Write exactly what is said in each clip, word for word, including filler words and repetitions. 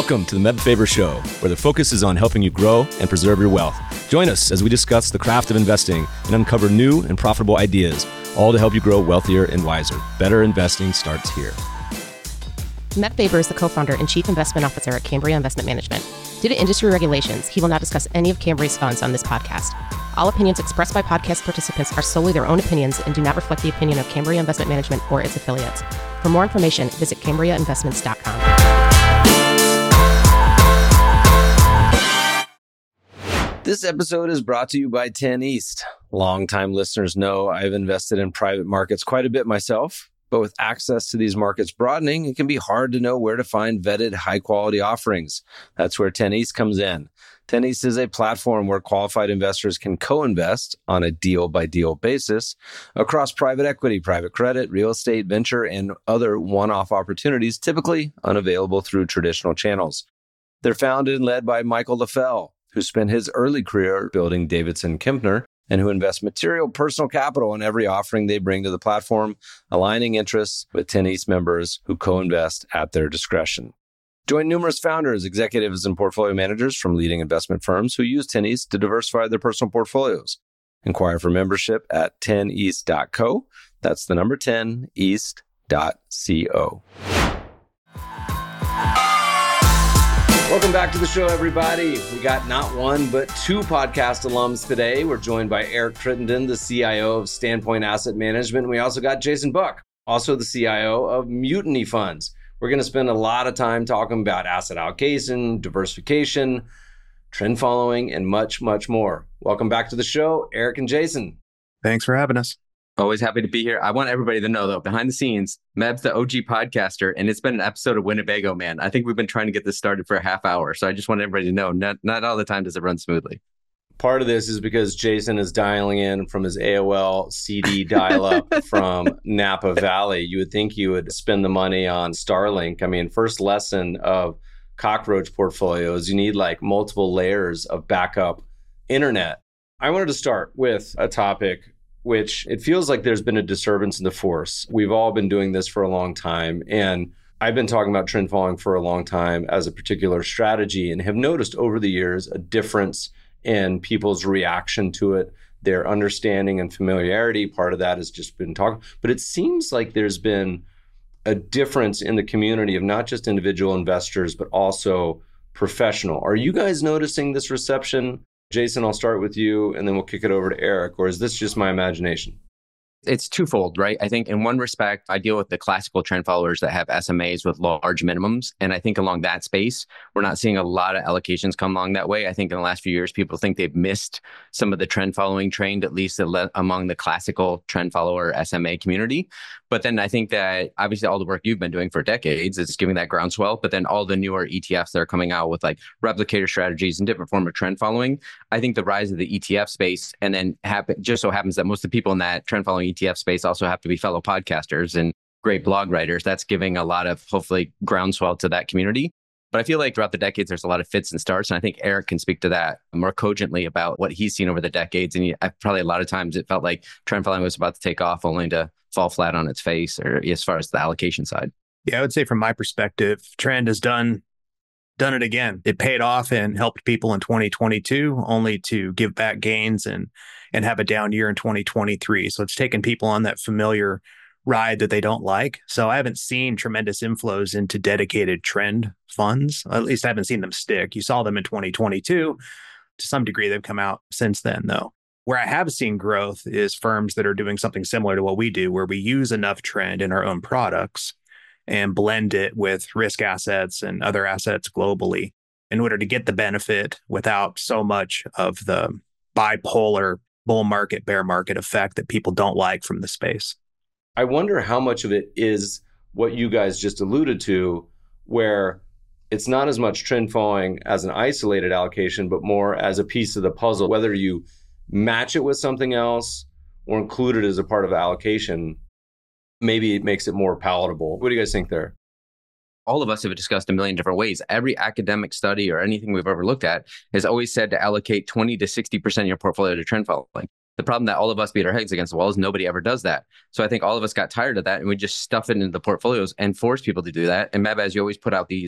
Welcome to the Meb Faber Show, where the focus is on helping you grow and preserve your wealth. Join us as we discuss the craft of investing and uncover new and profitable ideas, all to help you grow wealthier and wiser. Better investing starts here. Meb Faber is the co-founder and chief investment officer at Cambria Investment Management. Due to industry regulations, he will not discuss any of Cambria's funds on this podcast. All opinions expressed by podcast participants are solely their own opinions and do not reflect the opinion of Cambria Investment Management or its affiliates. For more information, visit cambria investments dot com. This episode is brought to you by ten East. Longtime listeners know I've invested in private markets quite a bit myself, but with access to these markets broadening, it can be hard to know where to find vetted, high-quality offerings. That's where ten East comes in. ten East is a platform where qualified investors can co-invest on a deal-by-deal basis across private equity, private credit, real estate, venture, and other one-off opportunities typically unavailable through traditional channels. They're founded and led by Michael LaFell, who spent his early career building Davidson Kempner, and who invest material personal capital in every offering they bring to the platform, aligning interests with ten East members who co-invest at their discretion. Join numerous founders, executives, and portfolio managers from leading investment firms who use ten East to diversify their personal portfolios. Inquire for membership at ten east dot co. That's the number ten east dot co. Welcome back to the show, everybody. We got not one, but two podcast alums today. We're joined by Eric Crittenden, the C I O of Standpoint Asset Management. And we also got Jason Buck, also the C I O of Mutiny Funds. We're going to spend a lot of time talking about asset allocation, diversification, trend following, and much, much more. Welcome back to the show, Eric and Jason. Thanks for having us. Always happy to be here. I want everybody to know, though, behind the scenes, Meb's the O G podcaster, and it's been an episode of Winnebago, man. I think we've been trying to get this started for a half hour. So I just want everybody to know, not, not all the time does it run smoothly. Part of this is because Jason is dialing in from his A O L C D dial-up from Napa Valley. You would think you would spend the money on Starlink. I mean, first lesson of cockroach portfolios, you need like multiple layers of backup internet. I wanted to start with a topic which it feels like there's been a disturbance in the force. We've all been doing this for a long time. And I've been talking about trend following for a long time as a particular strategy and have noticed over the years a difference in people's reaction to it, their understanding and familiarity. Part of that has just been talking. But it seems like there's been a difference in the community of not just individual investors, but also professional. Are you guys noticing this reception? Jason, I'll start with you, and then we'll kick it over to Eric. Or is this just my imagination? It's twofold, right? I think in one respect, I deal with the classical trend followers that have S M As with large minimums. And I think along that space, we're not seeing a lot of allocations come along that way. I think in the last few years, people think they've missed some of the trend following trend, at least among the classical trend follower S M A community. But then I think that obviously all the work you've been doing for decades is giving that groundswell. But then all the newer E T Fs that are coming out with like replicator strategies and different form of trend following, I think the rise of the E T F space, and then happen, just so happens that most of the people in that trend following E T F space also have to be fellow podcasters and great blog writers. That's giving a lot of hopefully groundswell to that community. But I feel like throughout the decades, there's a lot of fits and starts. And I think Eric can speak to that more cogently about what he's seen over the decades. And he, probably a lot of times it felt like trend following was about to take off only to fall flat on its face, or as far as the allocation side. Yeah, I would say from my perspective, trend has done done it again. It paid off and helped people in twenty twenty-two, only to give back gains and and have a down year in twenty twenty-three. So it's taken people on that familiar ride that they don't like. So I haven't seen tremendous inflows into dedicated trend funds. At least I haven't seen them stick. You saw them in twenty twenty-two. To some degree, they've come out since then, though. Where I have seen growth is firms that are doing something similar to what we do, where we use enough trend in our own products and blend it with risk assets and other assets globally in order to get the benefit without so much of the bipolar bull market, bear market effect that people don't like from the space. I wonder how much of it is what you guys just alluded to, where it's not as much trend following as an isolated allocation, but more as a piece of the puzzle, whether you match it with something else or include it as a part of the allocation. Maybe it makes it more palatable. What do you guys think there? All of us have discussed a million different ways. Every academic study or anything we've ever looked at has always said to allocate twenty to sixty percent of your portfolio to trend following. The problem that all of us beat our heads against the wall is nobody ever does that. So I think all of us got tired of that and we just stuff it into the portfolios and force people to do that. And Meb, as you always put out these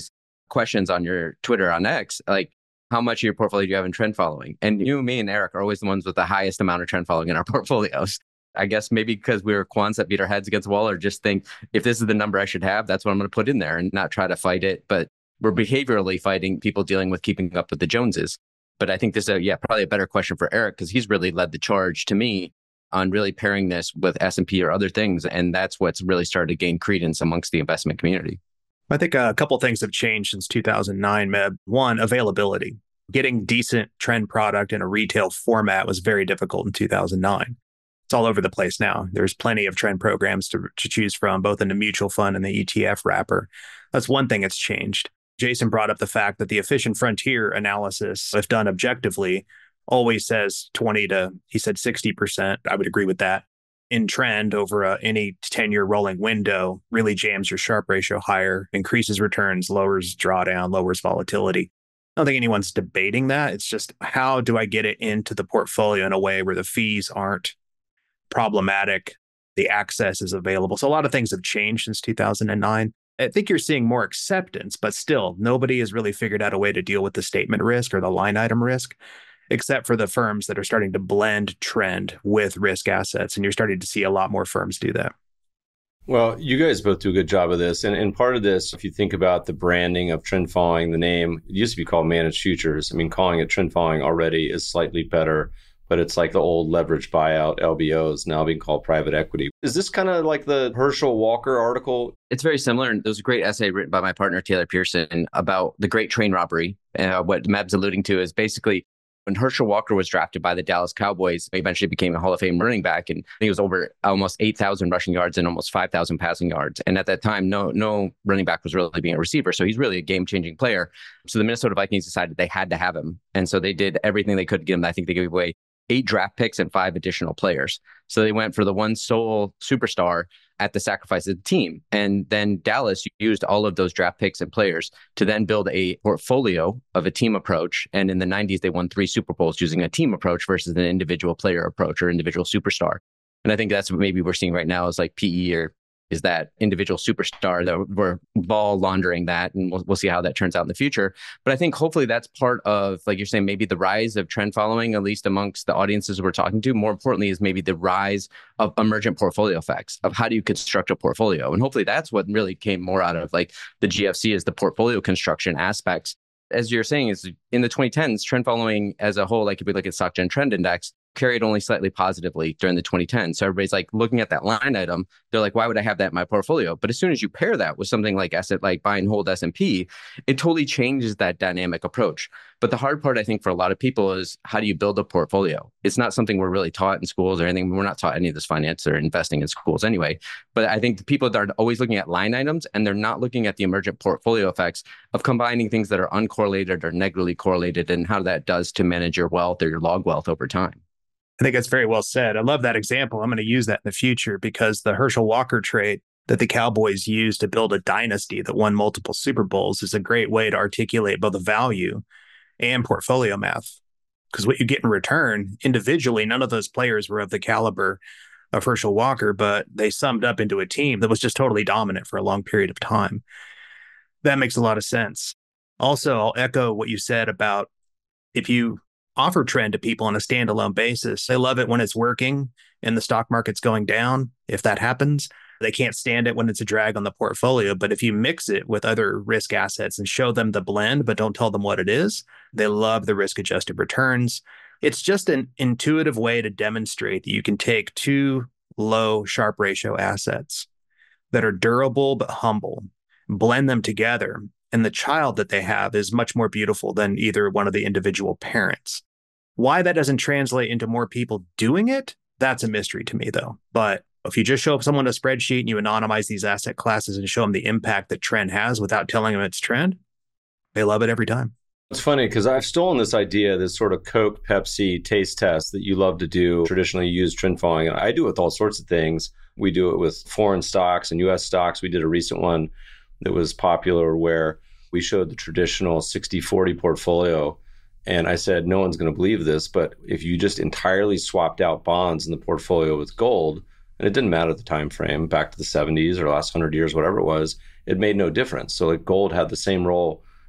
questions on your Twitter on X, like, how much of your portfolio do you have in trend following? And you, me, and Eric are always the ones with the highest amount of trend following in our portfolios. I guess maybe because we were quants that beat our heads against the wall, or just think, if this is the number I should have, that's what I'm going to put in there and not try to fight it. But we're behaviorally fighting people dealing with keeping up with the Joneses. But I think this is, a, yeah, probably a better question for Eric, because he's really led the charge to me on really pairing this with S and P or other things. And that's what's really started to gain credence amongst the investment community. I think a couple of things have changed since two thousand nine, Meb. One, availability. Getting decent trend product in a retail format was very difficult in two thousand nine. It's all over the place now. There's plenty of trend programs to, to choose from, both in the mutual fund and the E T F wrapper. That's one thing that's changed. Jason brought up the fact that the efficient frontier analysis, if done objectively, always says twenty to, he said sixty percent. I would agree with that. In trend over a, any ten-year rolling window, really jams your Sharpe ratio higher, increases returns, lowers drawdown, lowers volatility. I don't think anyone's debating that. It's just, how do I get it into the portfolio in a way where the fees aren't problematic, the access is available? So a lot of things have changed since two thousand nine. I think you're seeing more acceptance, but still, nobody has really figured out a way to deal with the statement risk or the line item risk, except for the firms that are starting to blend trend with risk assets. And you're starting to see a lot more firms do that. Well, you guys both do a good job of this. And, and part of this, if you think about the branding of trend following, the name, it used to be called managed futures. I mean, calling it trend following already is slightly better, but it's like the old leveraged buyout L B Os now being called private equity. Is this kind of like the Herschel Walker article? It's very similar. And there was a great essay written by my partner, Taylor Pearson, about the great train robbery. Uh, what Meb's alluding to is basically, when Herschel Walker was drafted by the Dallas Cowboys, he eventually became a Hall of Fame running back. And he was over almost eight thousand rushing yards and almost five thousand passing yards. And at that time, no no running back was really being a receiver. So he's really a game-changing player. So the Minnesota Vikings decided they had to have him. And so they did everything they could to get him. I think they gave away eight draft picks and five additional players. So they went for the one sole superstar at the sacrifice of the team. And then Dallas used all of those draft picks and players to then build a portfolio of a team approach. And in the nineties, they won three Super Bowls using a team approach versus an individual player approach or individual superstar. And I think that's what maybe we're seeing right now is like P E or is that individual superstar that we're ball laundering that. And we'll, we'll see how that turns out in the future. But I think hopefully that's part of, like you're saying, maybe the rise of trend following, at least amongst the audiences we're talking to. More importantly is maybe the rise of emergent portfolio effects of how do you construct a portfolio. And hopefully that's what really came more out of like the G F C is the portfolio construction aspects. As you're saying, is in the twenty tens, trend following as a whole, like if we look at SocGen Trend Index, carried only slightly positively during the twenty tens. So everybody's like looking at that line item. They're like, why would I have that in my portfolio? But as soon as you pair that with something like asset, like buy and hold S and P, it totally changes that dynamic approach. But the hard part, I think, for a lot of people is how do you build a portfolio? It's not something we're really taught in schools or anything. We're not taught any of this finance or investing in schools anyway. But I think the people that are always looking at line items and they're not looking at the emergent portfolio effects of combining things that are uncorrelated or negatively correlated and how that does to manage your wealth or your log wealth over time. I think that's very well said. I love that example. I'm going to use that in the future because the Herschel Walker trade that the Cowboys used to build a dynasty that won multiple Super Bowls is a great way to articulate both the value and portfolio math. Because what you get in return, individually, none of those players were of the caliber of Herschel Walker, but they summed up into a team that was just totally dominant for a long period of time. That makes a lot of sense. Also, I'll echo what you said about if you offer trend to people on a standalone basis, they love it when it's working and the stock market's going down. If that happens, they can't stand it when it's a drag on the portfolio. But if you mix it with other risk assets and show them the blend, but don't tell them what it is, they love the risk-adjusted returns. It's just an intuitive way to demonstrate that you can take two low Sharpe ratio assets that are durable but humble, blend them together, and the child that they have is much more beautiful than either one of the individual parents. Why that doesn't translate into more people doing it, that's a mystery to me, though. But if you just show up someone a spreadsheet and you anonymize these asset classes and show them the impact that trend has without telling them it's trend, they love it every time. It's funny because I've stolen this idea, this sort of Coke, Pepsi taste test that you love to do, traditionally use trend following. And I do it with all sorts of things. We do it with foreign stocks and U S stocks. We did a recent one that was popular where we showed the traditional sixty forty portfolio. And I said, no one's going to believe this, but if you just entirely swapped out bonds in the portfolio with gold, and it didn't matter the time frame, back to the seventies or last one hundred years, whatever it was, it made no difference. So like gold had the same role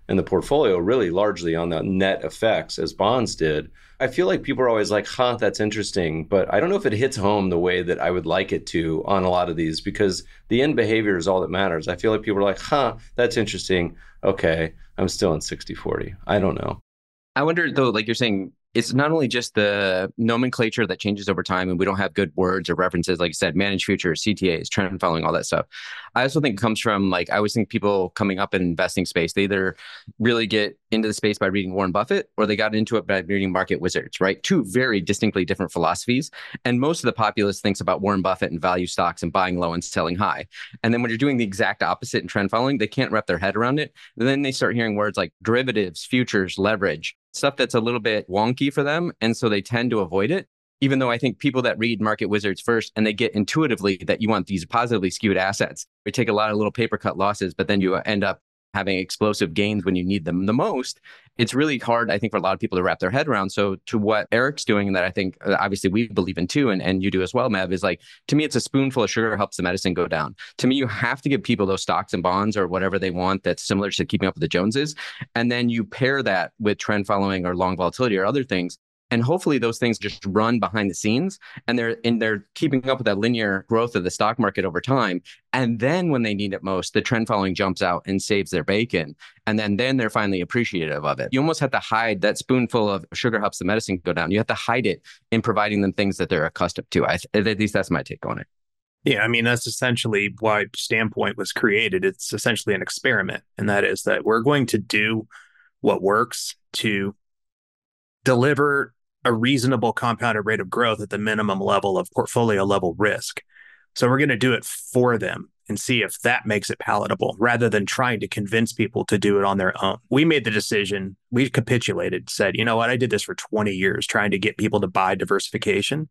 in the portfolio, really largely on the net effects as bonds did. I feel like people are always like, huh, that's interesting. But I don't know if it hits home the way that I would like it to on a lot of these, because the end behavior is all that matters. I feel like people are like, huh, that's interesting. Okay, I'm still in sixty forty. I don't know. I wonder, though, like you're saying, it's not only just the nomenclature that changes over time and we don't have good words or references, like you said, managed futures, C T As, trend following, all that stuff. I also think it comes from, like, I always think people coming up in investing space, they either really get into the space by reading Warren Buffett or they got into it by reading Market Wizards, right? Two very distinctly different philosophies. And most of the populace thinks about Warren Buffett and value stocks and buying low and selling high. And then when you're doing the exact opposite in trend following, they can't wrap their head around it. And then they start hearing words like derivatives, futures, leverage, stuff that's a little bit wonky for them. And so they tend to avoid it, even though I think people that read Market Wizards first and they get intuitively that you want these positively skewed assets, we take a lot of little paper cut losses, but then you end up having explosive gains when you need them the most. It's really hard, I think, for a lot of people to wrap their head around. So to what Eric's doing, and that I think uh, obviously we believe in too, and, and you do as well, Mev, is like, to me, it's a spoonful of sugar helps the medicine go down. To me, you have to give people those stocks and bonds or whatever they want that's similar to keeping up with the Joneses. And then you pair that with trend following or long volatility or other things. And hopefully those things just run behind the scenes and they're and they're keeping up with that linear growth of the stock market over time. And then when they need it most, the trend following jumps out and saves their bacon. And then, then they're finally appreciative of it. You almost have to hide that spoonful of sugar helps the medicine go down. You have to hide it in providing them things that they're accustomed to. I, at least that's my take on it. Yeah, I mean, that's essentially why Standpoint was created. It's essentially an experiment. And that is that we're going to do what works to deliver a reasonable compounded rate of growth at the minimum level of portfolio level risk. So we're going to do it for them and see if that makes it palatable rather than trying to convince people to do it on their own. We made the decision, we capitulated, said, you know what, I did this for twenty years trying to get people to buy diversification.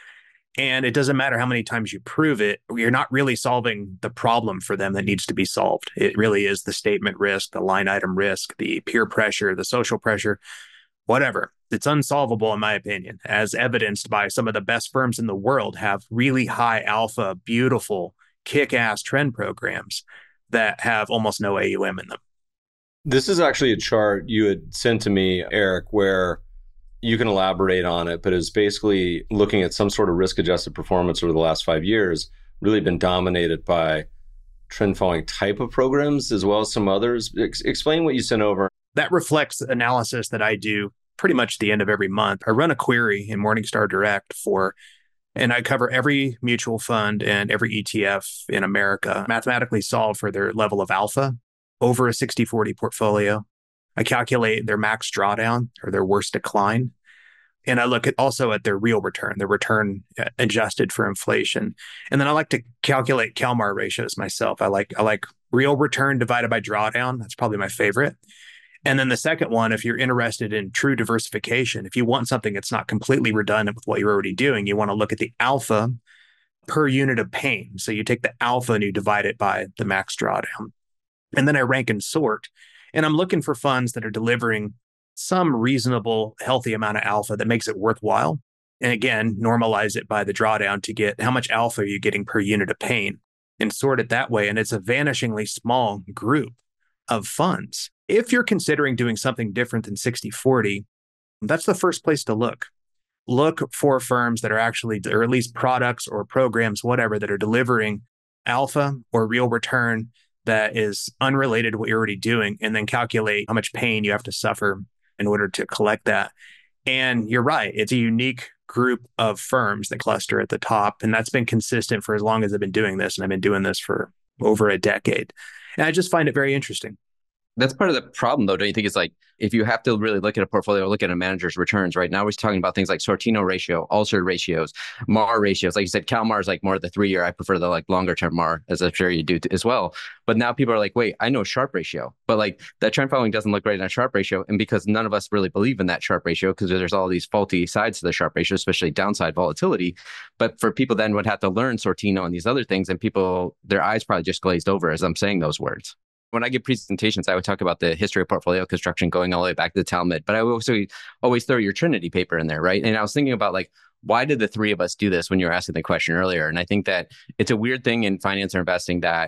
And it doesn't matter how many times you prove it, you're not really solving the problem for them that needs to be solved. It really is the statement risk, the line item risk, the peer pressure, the social pressure, whatever. It's unsolvable, in my opinion, as evidenced by some of the best firms in the world have really high alpha, beautiful, kick-ass trend programs that have almost no A U M in them. This is actually a chart you had sent to me, Eric, where you can elaborate on it, but it's basically looking at some sort of risk-adjusted performance over the last five years, really been dominated by trend following type of programs as well as some others. Ex- explain what you sent over. That reflects analysis that I do pretty much the end of every month. I run a query in Morningstar Direct for, and I cover every mutual fund and every E T F in America, mathematically solve for their level of alpha over a sixty forty portfolio. I calculate their max drawdown or their worst decline. And I look at also at their real return, their return adjusted for inflation. And then I like to calculate CalMAR ratios myself. I like, I like real return divided by drawdown. That's probably my favorite. And then the second one, if you're interested in true diversification, if you want something that's not completely redundant with what you're already doing, you want to look at the alpha per unit of pain. So you take the alpha and you divide it by the max drawdown. And then I rank and sort. And I'm looking for funds that are delivering some reasonable, healthy amount of alpha that makes it worthwhile. And again, normalize it by the drawdown to get how much alpha are you getting per unit of pain and sort it that way. And it's a vanishingly small group of funds. If you're considering doing something different than sixty forty, that's the first place to look. Look for firms that are actually, or at least products or programs, whatever, that are delivering alpha or real return that is unrelated to what you're already doing, and then calculate how much pain you have to suffer in order to collect that. And you're right, it's a unique group of firms that cluster at the top. And that's been consistent for as long as I've been doing this. And I've been doing this for over a decade. And I just find it very interesting. That's part of the problem, though, don't you think? It's like, if you have to really look at a portfolio, look at a manager's returns, right? Now we're talking about things like Sortino ratio, Ulcer ratios, M A R ratios. Like you said, CalMAR is like more the three-year. I prefer the like longer term M A R, as I'm sure you do as well. But now people are like, wait, I know Sharpe ratio, but like that trend following doesn't look great in a Sharpe ratio. And because none of us really believe in that Sharpe ratio, because there's all these faulty sides to the Sharpe ratio, especially downside volatility. But for people then would have to learn Sortino and these other things, and people, their eyes probably just glazed over as I'm saying those words. When I give presentations, I would talk about the history of portfolio construction going all the way back to the Talmud, but I would also always throw your Trinity paper in there, right? And I was thinking about like, why did the three of us do this when you were asking the question earlier? And I think that it's a weird thing in finance or investing that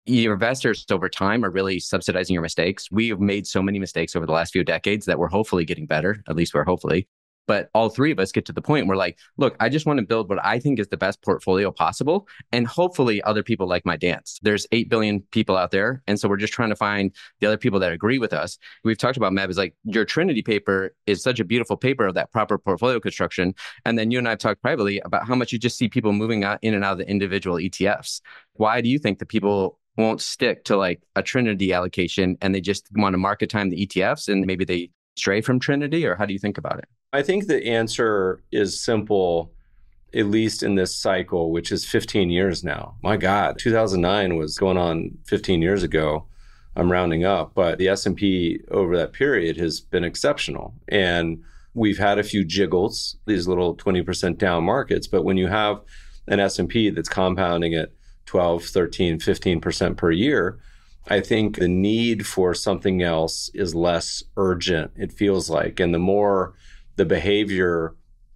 your investors over time are really subsidizing your mistakes. We have made so many mistakes over the last few decades that we're hopefully getting better. At least we're hopefully. But all three of us get to the point where like, look, I just want to build what I think is the best portfolio possible. And hopefully other people like my dance. There's eight billion people out there. And so we're just trying to find the other people that agree with us. We've talked about, Meb, is like your Trinity paper is such a beautiful paper of that proper portfolio construction. And then you and I have talked privately about how much you just see people moving out in and out of the individual E T Fs. Why do you think that people won't stick to like a Trinity allocation and they just want to market time the E T Fs and maybe they stray from Trinity? Or how do you think about it? I think the answer is simple, at least in this cycle, which is fifteen years now. My God, two thousand nine was going on fifteen years ago. I'm rounding up, but the S and P over that period has been exceptional. And we've had a few jiggles, these little twenty percent down markets. But when you have an S and P that's compounding at twelve, thirteen, fifteen percent per year, I think the need for something else is less urgent, it feels like. And the more the behavior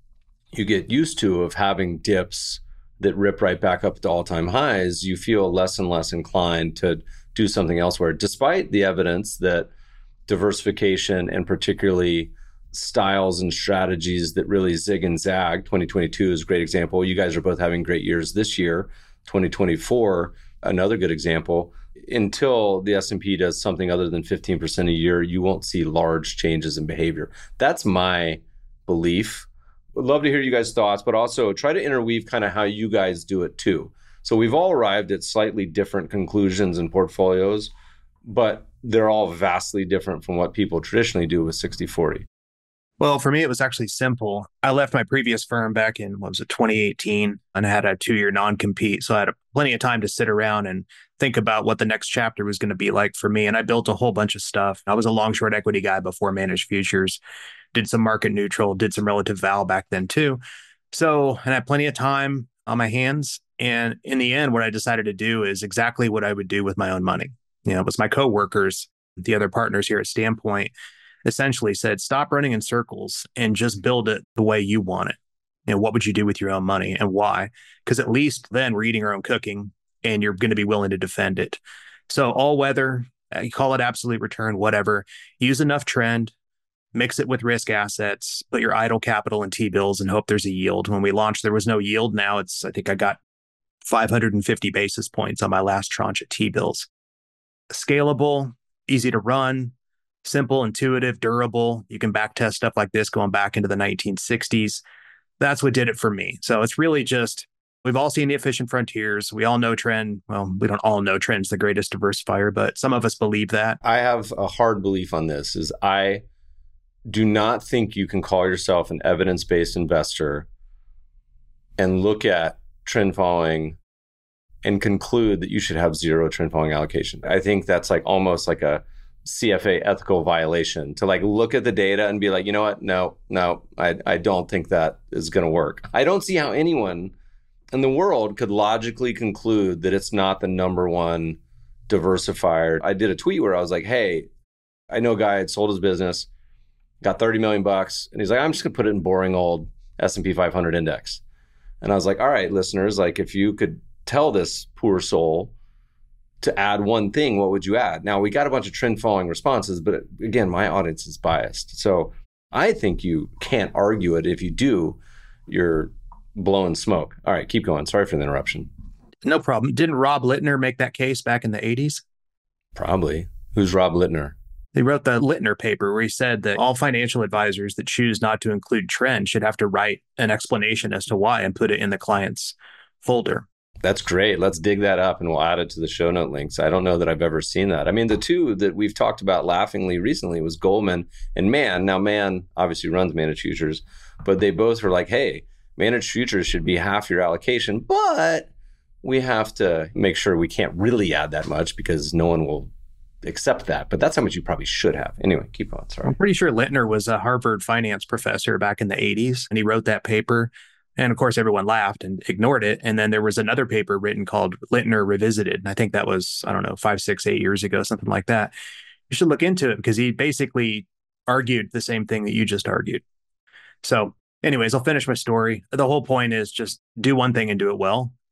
you get used to of having dips that rip right back up to all-time highs, you feel less and less inclined to do something elsewhere, despite the evidence that diversification and particularly styles and strategies that really zig and zag. twenty twenty-two is a great example. You guys are both having great years this year. twenty twenty-four, another good example. Until the S and P does something other than fifteen percent a year, you won't see large changes in behavior. That's my belief. Would love to hear you guys' thoughts, but also try to interweave kind of how you guys do it too. So we've all arrived at slightly different conclusions in portfolios, but they're all vastly different from what people traditionally do with sixty forty. Well, for me, it was actually simple. I left my previous firm back in, what was it, twenty eighteen, and I had a two-year non-compete. So I had plenty of time to sit around and think about what the next chapter was going to be like for me. And I built a whole bunch of stuff. I was a long short equity guy before managed futures, did some market neutral, did some relative val back then too. So, and I had plenty of time on my hands. And in the end, what I decided to do is exactly what I would do with my own money. You know, it was my coworkers, the other partners here at Standpoint, essentially said, stop running in circles and just build it the way you want it. You know, what would you do with your own money and why? Because at least then we're eating our own cooking and you're going to be willing to defend it. So all weather, you call it absolute return, whatever, use enough trend, mix it with risk assets, put your idle capital in T-bills and hope there's a yield. When we launched, there was no yield. Now it's, I think I got five hundred fifty basis points on my last tranche of T-bills. Scalable, easy to run, simple, intuitive, durable. You can back test stuff like this going back into the nineteen sixties. That's what did it for me. So it's really just, we've all seen the efficient frontiers. We all know trend. Well, we don't all know trend's the greatest diversifier, but some of us believe that. I have a hard belief on this is I do not think you can call yourself an evidence-based investor and look at trend following and conclude that you should have zero trend following allocation. I think that's like almost like a C F A ethical violation to like look at the data and be like, you know what? No, no, I, I don't think that is going to work. I don't see how anyone in the world could logically conclude that it's not the number one diversifier. I did a tweet where I was like, hey, I know a guy had sold his business, got thirty million bucks. And he's like, I'm just going to put it in boring old S and P five hundred index. And I was like, all right, listeners, like if you could tell this poor soul to add one thing, what would you add? Now, we got a bunch of trend following responses, but again, my audience is biased. So I think you can't argue it. If you do, you're blowing smoke. All right, keep going. Sorry for the interruption. No problem. Didn't Rob Littner make that case back in the eighties? Probably. Who's Rob Littner? He wrote the Littner paper where he said that all financial advisors that choose not to include trend should have to write an explanation as to why and put it in the client's folder. That's great. Let's dig that up and we'll add it to the show note links. I don't know that I've ever seen that. I mean, the two that we've talked about laughingly recently was Goldman and Mann. Now, Mann obviously runs managed futures, but they both were like, hey, managed futures should be half your allocation, but we have to make sure we can't really add that much because no one will accept that. But that's how much you probably should have. Anyway, keep going. Sorry. I'm pretty sure Littner was a Harvard finance professor back in the eighties, and he wrote that paper. And of course, everyone laughed and ignored it. And then there was another paper written called Littner Revisited. And I think that was, I don't know, five, six, eight years ago, something like that. You should look into it because he basically argued the same thing that you just argued. So anyways, I'll finish my story. The whole point is just do one thing and do it well.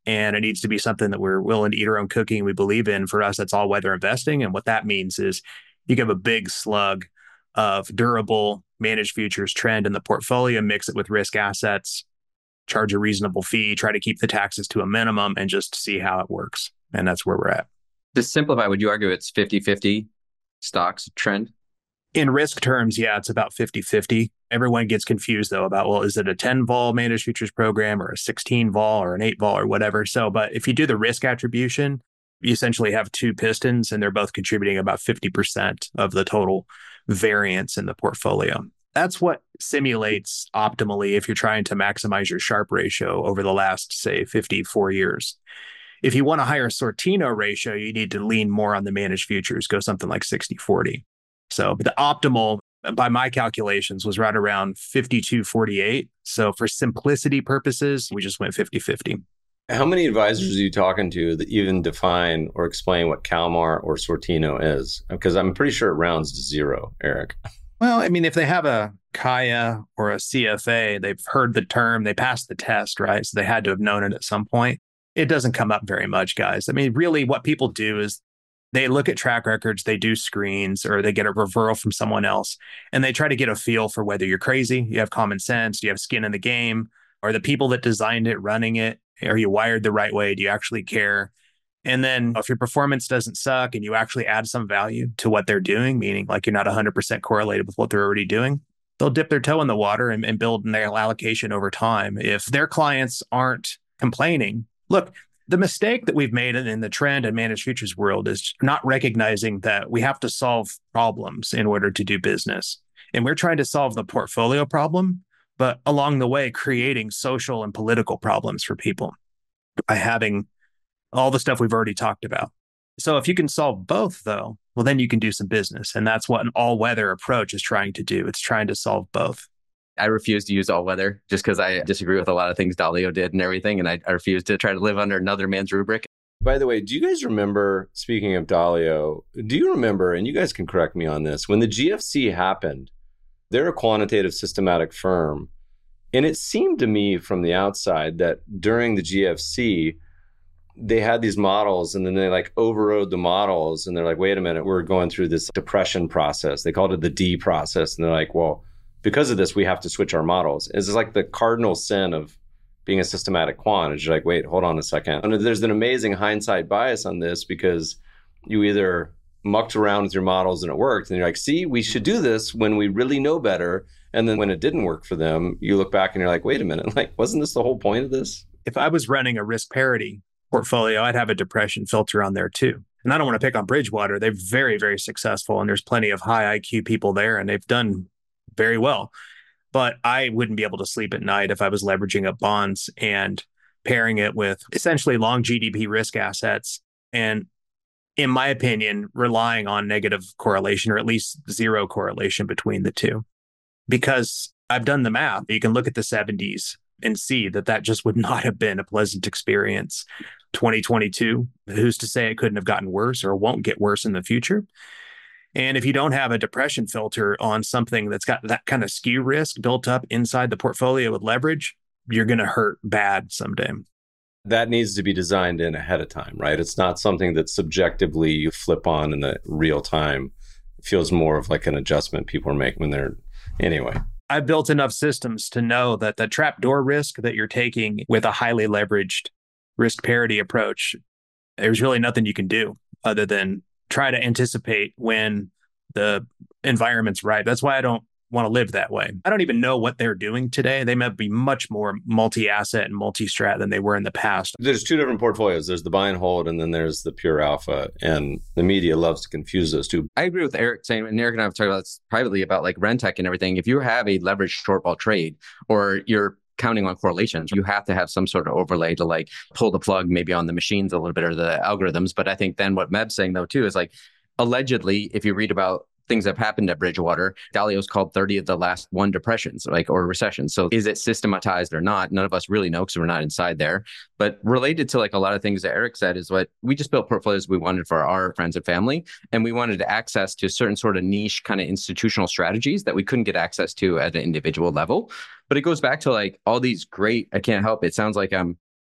And it needs to be something that we're willing to eat our own cooking. We believe in. For us, that's all weather investing. And what that means is you give a big slug of durable managed futures trend in the portfolio, mix it with risk assets, charge a reasonable fee, try to keep the taxes to a minimum, and just see how it works. And that's where we're at. To simplify, would you argue it's fifty-fifty stocks trend? In risk terms, yeah, it's about fifty-fifty. Everyone gets confused, though, about, well, is it a ten vol managed futures program or a sixteen vol or an eight vol or whatever? So, but if you do the risk attribution, you essentially have two pistons and they're both contributing about fifty percent of the total variance in the portfolio. That's what simulates optimally if you're trying to maximize your Sharpe ratio over the last, say, fifty-four years. If you want a higher Sortino ratio, you need to lean more on the managed futures, go something like sixty forty. So but the optimal, by my calculations, was right around fifty-two forty-eight. So for simplicity purposes, we just went fifty-fifty. How many advisors are you talking to that even define or explain what Calmar or Sortino is? Because I'm pretty sure it rounds to zero, Eric. Well, I mean, if they have a Kaya or a C F A, they've heard the term, they passed the test, right? So they had to have known it at some point. It doesn't come up very much, guys. I mean, really what people do is they look at track records, they do screens, or they get a referral from someone else, and they try to get a feel for whether you're crazy, you have common sense, do you have skin in the game, are the people that designed it running it, are you wired the right way, do you actually care? And then if your performance doesn't suck and you actually add some value to what they're doing, meaning like you're not one hundred percent correlated with what they're already doing, they'll dip their toe in the water and, and build their allocation over time. If their clients aren't complaining, look, the mistake that we've made in the trend and managed futures world is not recognizing that we have to solve problems in order to do business. And we're trying to solve the portfolio problem, but along the way, creating social and political problems for people by having all the stuff we've already talked about. So if you can solve both, though, well, then you can do some business. And that's what an all-weather approach is trying to do. It's trying to solve both. I refuse to use all weather just because I disagree with a lot of things Dalio did and everything. And I, I refuse to try to live under another man's rubric. By the way, do you guys remember, speaking of Dalio, do you remember, and you guys can correct me on this, when the G F C happened, they're a quantitative systematic firm. And it seemed to me from the outside that during the G F C, they had these models and then they like overrode the models. And they're like, wait a minute, we're going through this depression process. They called it the D process. And they're like, well, because of this, we have to switch our models. It's like the cardinal sin of being a systematic quant. Is you're like, wait, hold on a second. And there's an amazing hindsight bias on this because you either mucked around with your models and it worked. And you're like, see, we should do this when we really know better. And then when it didn't work for them, you look back and you're like, wait a minute, like, wasn't this the whole point of this? If I was running a risk parity portfolio, I'd have a depression filter on there too. And I don't want to pick on Bridgewater. They're very, very successful. And there's plenty of high I Q people there and they've done very well. But I wouldn't be able to sleep at night if I was leveraging up bonds and pairing it with essentially long G D P risk assets. And in my opinion, relying on negative correlation or at least zero correlation between the two. Because I've done the math. You can look at the seventies and see that that just would not have been a pleasant experience. twenty twenty-two, who's to say it couldn't have gotten worse or won't get worse in the future? And if you don't have a depression filter on something that's got that kind of skew risk built up inside the portfolio with leverage, you're going to hurt bad someday. That needs to be designed in ahead of time, right? It's not something that subjectively you flip on in the real time. It feels more of like an adjustment people are making when they're, anyway. I've built enough systems to know that the trapdoor risk that you're taking with a highly leveraged risk parity approach, there's really nothing you can do other than try to anticipate when the environment's right. That's why I don't want to live that way. I don't even know what they're doing today. They might be much more multi-asset and multi-strat than they were in the past. There's two different portfolios. There's the buy and hold, and then there's the pure alpha. And the media loves to confuse those two. I agree with Eric saying, and Eric and I have talked about this privately about like Rentec and everything. If you have a leveraged short ball trade or you're counting on correlations, you have to have some sort of overlay to like pull the plug maybe on the machines a little bit or the algorithms. But I think then what Meb's saying though too is like, allegedly, if you read about things that have happened at Bridgewater, Dalio's called thirty of the last one depressions, like, or recessions. So is it systematized or not? None of us really know because we're not inside there. But related to like a lot of things that Eric said is what we just built portfolios we wanted for our friends and family. And we wanted access to certain sort of niche kind of institutional strategies that we couldn't get access to at an individual level. But it goes back to like all these great, I can't help it. It sounds like I'm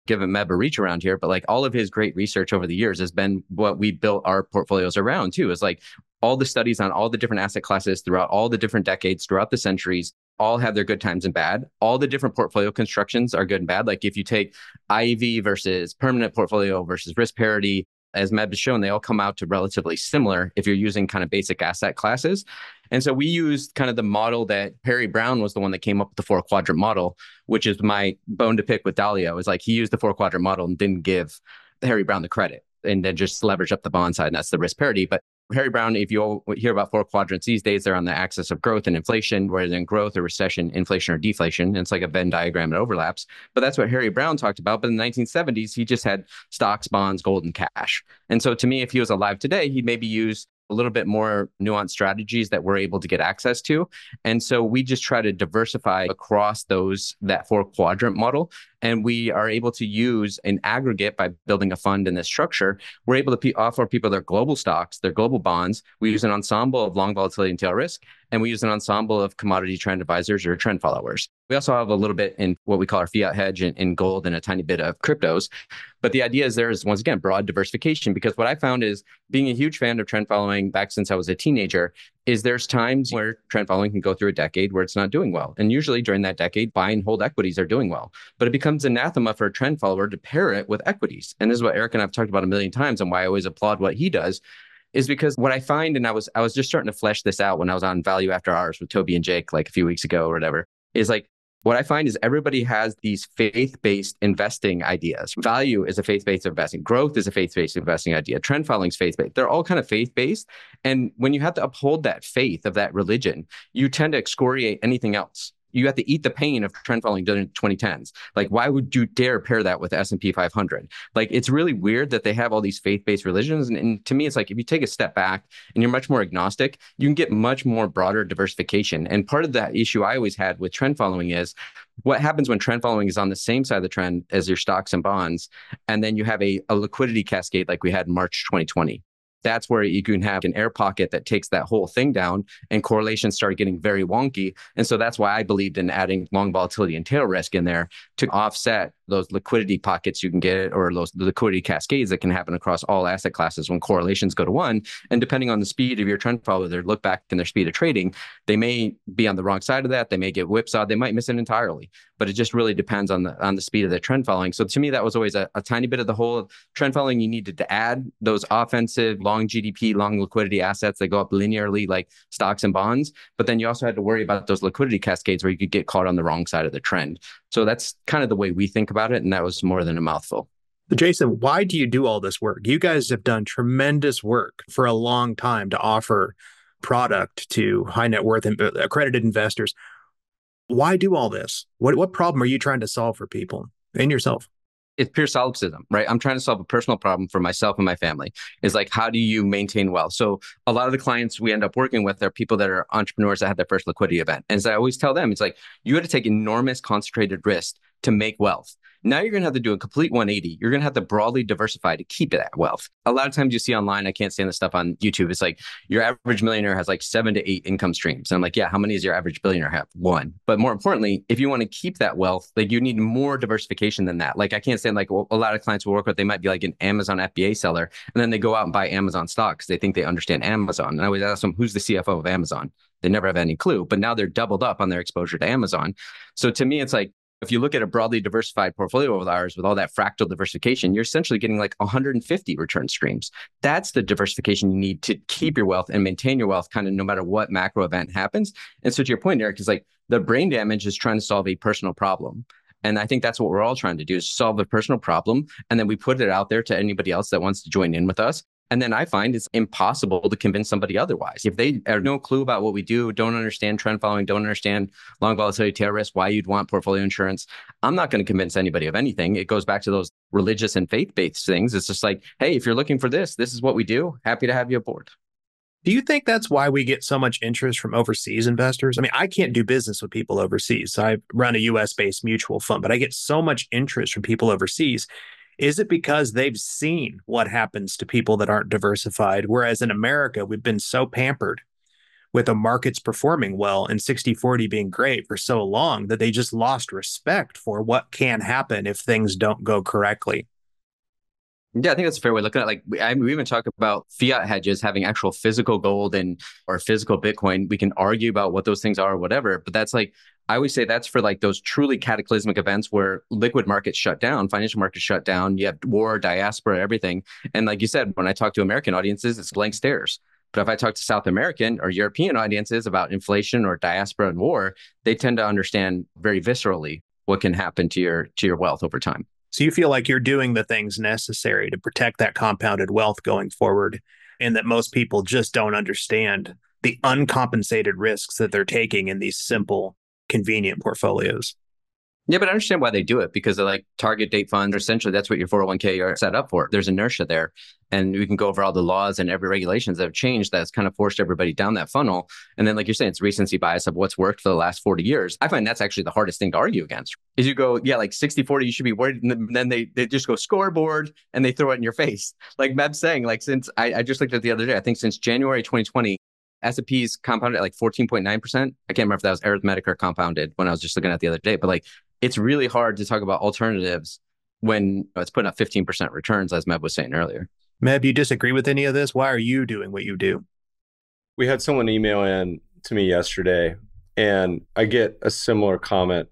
giving Meb a reach around here, but like all of his great research over the years has been what we built our portfolios around too, is like all the studies on all the different asset classes throughout all the different decades, throughout the centuries, all have their good times and bad. All the different portfolio constructions are good and bad. Like if you take I E V versus permanent portfolio versus risk parity, as Meb has shown, they all come out to relatively similar if you're using kind of basic asset classes. And so we used kind of the model that Harry Brown was the one that came up with the four quadrant model, which is my bone to pick with Dalio. Is like he used the four quadrant model and didn't give Harry Brown the credit and then just leverage up the bond side. And that's the risk parity. But Harry Brown, if you all hear about four quadrants these days, they're on the axis of growth and inflation, whether in growth or recession, inflation or deflation. And it's like a Venn diagram that overlaps. But that's what Harry Brown talked about. But in the nineteen seventies, he just had stocks, bonds, gold, and cash. And so to me, if he was alive today, he'd maybe use a little bit more nuanced strategies that we're able to get access to. And so we just try to diversify across those, that four quadrant model. And we are able to use an aggregate by building a fund in this structure. We're able to p- offer people their global stocks, their global bonds. We use an ensemble of long volatility and tail risk, and we use an ensemble of commodity trend advisors or trend followers. We also have a little bit in what we call our fiat hedge in, in gold and a tiny bit of cryptos. But the idea is there is, once again, broad diversification, because what I found is being a huge fan of trend following back since I was a teenager is there's times where trend following can go through a decade where it's not doing well. And usually during that decade, buy and hold equities are doing well. But it becomes anathema for a trend follower to pair it with equities. And this is what Eric and I've talked about a million times and why I always applaud what he does, is because what I find, and I was I was just starting to flesh this out when I was on Value After Hours with Toby and Jake like a few weeks ago or whatever, is like, what I find is everybody has these faith-based investing ideas. Value is a faith-based investing. Growth is a faith-based investing idea. Trend following is faith-based. They're all kind of faith-based. And when you have to uphold that faith of that religion, you tend to excoriate anything else. You have to eat the pain of trend following during the twenty tens. Like, why would you dare pair that with the S and P five hundred? Like, it's really weird that they have all these faith-based religions. And, and to me, it's like, if you take a step back and you're much more agnostic, you can get much more broader diversification. And part of that issue I always had with trend following is what happens when trend following is on the same side of the trend as your stocks and bonds, and then you have a, a liquidity cascade like we had in March twenty twenty. That's where you can have an air pocket that takes that whole thing down, and correlations start getting very wonky. And so that's why I believed in adding long volatility and tail risk in there to offset those liquidity pockets you can get, or those liquidity cascades that can happen across all asset classes when correlations go to one. And depending on the speed of your trend follower, their look back and their speed of trading, they may be on the wrong side of that. They may get whipsawed. They might miss it entirely. But it just really depends on the on the speed of the trend following. So to me, that was always a, a tiny bit of the whole trend following. You needed to add those offensive, long G D P, long liquidity assets that go up linearly like stocks and bonds. But then you also had to worry about those liquidity cascades where you could get caught on the wrong side of the trend. So that's kind of the way we think about it. And that was more than a mouthful. Jason, why do you do all this work? You guys have done tremendous work for a long time to offer product to high net worth and accredited investors. Why do all this? What what problem are you trying to solve for people and yourself? It's pure solipsism, right? I'm trying to solve a personal problem for myself and my family. Is like, how do you maintain wealth? So a lot of the clients we end up working with are people that are entrepreneurs that had their first liquidity event. And as I always tell them, it's like, you got to take enormous concentrated risk to make wealth. Now you're going to have to do a complete one eighty. You're going to have to broadly diversify to keep that wealth. A lot of times you see online, I can't stand this stuff on YouTube. It's like your average millionaire has like seven to eight income streams. And I'm like, yeah, how many does your average billionaire have? One. But more importantly, if you want to keep that wealth, like you need more diversification than that. Like I can't stand like a lot of clients we work with, they might be like an Amazon F B A seller, and then they go out and buy Amazon stock because they think they understand Amazon. And I always ask them, who's the C F O of Amazon? They never have any clue, but now they're doubled up on their exposure to Amazon. So to me, it's like, if you look at a broadly diversified portfolio of ours with all that fractal diversification, you're essentially getting like one hundred fifty return streams. That's the diversification you need to keep your wealth and maintain your wealth kind of no matter what macro event happens. And so to your point, Eric, is like the brain damage is trying to solve a personal problem. And I think that's what we're all trying to do, is solve a personal problem. And then we put it out there to anybody else that wants to join in with us. And then I find it's impossible to convince somebody otherwise. If they have no clue about what we do, don't understand trend following, don't understand long volatility tail risk, why you'd want portfolio insurance, I'm not going to convince anybody of anything. It goes back to those religious and faith-based things. It's just like, hey, if you're looking for this, this is what we do. Happy to have you aboard. Do you think that's why we get so much interest from overseas investors? I mean, I can't do business with people overseas. So I run a U S-based mutual fund, but I get so much interest from people overseas. Is it because they've seen what happens to people that aren't diversified? Whereas in America, we've been so pampered. with the markets performing well and sixty forty being great for so long that they just lost respect for what can happen if things don't go correctly. Yeah, I think that's a fair way of looking at it. Like, we, I mean, we even talk about fiat hedges having actual physical gold and or physical Bitcoin. We can argue about what those things are or whatever, but that's like, I always say that's for like those truly cataclysmic events where liquid markets shut down, financial markets shut down, you have war, diaspora, everything. And like you said, when I talk to American audiences, it's blank stares. But if I talk to South American or European audiences about inflation or diaspora and war, they tend to understand very viscerally what can happen to your to your wealth over time. So you feel like you're doing the things necessary to protect that compounded wealth going forward, and that most people just don't understand the uncompensated risks that they're taking in these simple, convenient portfolios. Yeah, but I understand why they do it, because they're like target date funds. Essentially, that's what your four oh one k are set up for. There's inertia there. And we can go over all the laws and every regulations that have changed that's kind of forced everybody down that funnel. And then, like you're saying, it's recency bias of what's worked for the last forty years. I find that's actually the hardest thing to argue against. Is you go, yeah, like sixty forty, you should be worried. And then they, they just go scoreboard and they throw it in your face. Like Meb's saying, like since I, I just looked at it the other day, I think since January twenty twenty, S and P's compounded at like fourteen point nine percent. I can't remember if that was arithmetic or compounded when I was just looking at it the other day, but like, it's really hard to talk about alternatives when it's putting up fifteen percent returns, as Meb was saying earlier. Meb, you disagree with any of this? Why are you doing what you do? We had someone email in to me yesterday, and I get a similar comment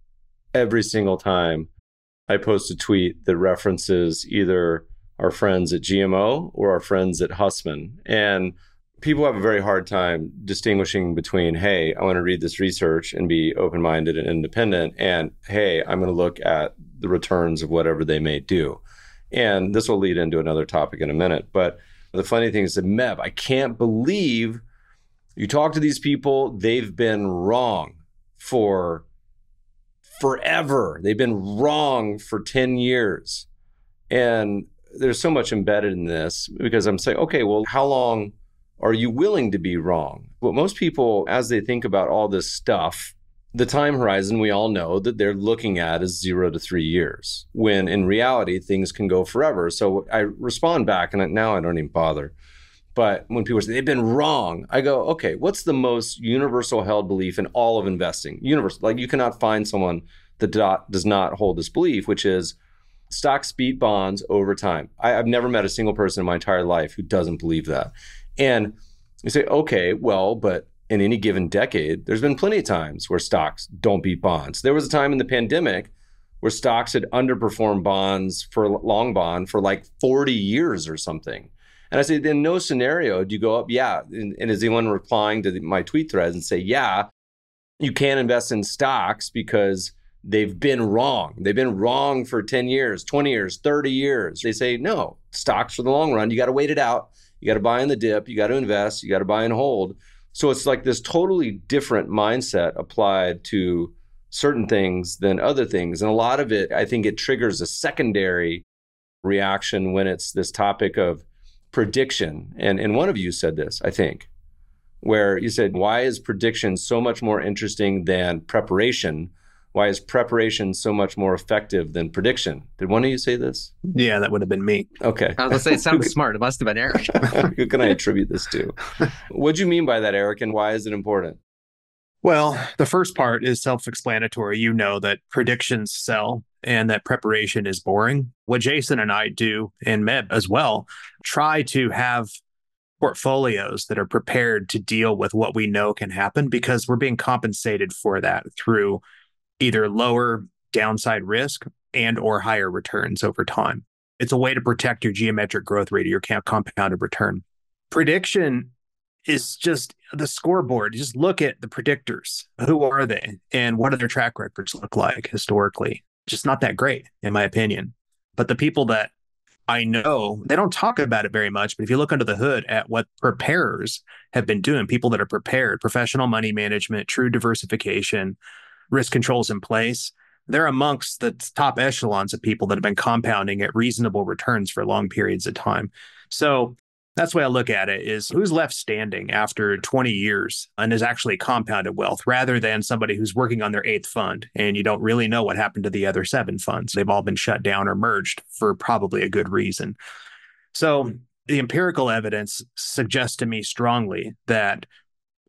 every single time I post a tweet that references either our friends at G M O or our friends at Hussman. And people have a very hard time distinguishing between, hey, I want to read this research and be open-minded and independent, and hey, I'm going to look at the returns of whatever they may do. And this will lead into another topic in a minute. But the funny thing is that, Meb, I can't believe you talk to these people, they've been wrong for forever. They've been wrong for ten years. And there's so much embedded in this, because I'm saying, okay, well, how long are you willing to be wrong? What most people, as they think about all this stuff, the time horizon we all know that they're looking at is zero to three years, when in reality, things can go forever. So I respond back, and now I don't even bother. But when people say they've been wrong, I go, okay, what's the most universal held belief in all of investing? Universal, like you cannot find someone that dot, does not hold this belief, which is stocks beat bonds over time. I, I've never met a single person in my entire life who doesn't believe that. And you say, okay, well, but in any given decade, there's been plenty of times where stocks don't beat bonds. There was a time in the pandemic where stocks had underperformed bonds for long bond for like forty years or something. And I say, in no scenario do you go up, yeah. And, and is anyone replying to the, my tweet threads and say, yeah, you can't invest in stocks because they've been wrong. They've been wrong for ten years, twenty years, thirty years. They say, no, stocks for the long run, you got to wait it out. You got to buy in the dip, you got to invest, you got to buy and hold. So it's like this totally different mindset applied to certain things than other things. And a lot of it, I think it triggers a secondary reaction when it's this topic of prediction. And, and one of you said this, I think, where you said, why is prediction so much more interesting than preparation? Why is preparation so much more effective than prediction? Did one of you say this? Yeah, that would have been me. Okay. I was going to say, it sounded smart. It must have been Eric. Who can I attribute this to? What do you mean by that, Eric, and why is it important? Well, the first part is self-explanatory. You know that predictions sell and that preparation is boring. What Jason and I do, and Meb as well, try to have portfolios that are prepared to deal with what we know can happen, because we're being compensated for that through either lower downside risk and or higher returns over time. It's a way to protect your geometric growth rate, or your compounded return. Prediction is just the scoreboard. You just look at the predictors. Who are they? And what do their track records look like historically? Just not that great, in my opinion. But the people that I know, they don't talk about it very much, but if you look under the hood at what preparers have been doing, people that are prepared, professional money management, true diversification, risk controls in place, they're amongst the top echelons of people that have been compounding at reasonable returns for long periods of time. So that's the way I look at it, is who's left standing after twenty years and has actually compounded wealth, rather than somebody who's working on their eighth fund and you don't really know what happened to the other seven funds. They've all been shut down or merged for probably a good reason. So the empirical evidence suggests to me strongly that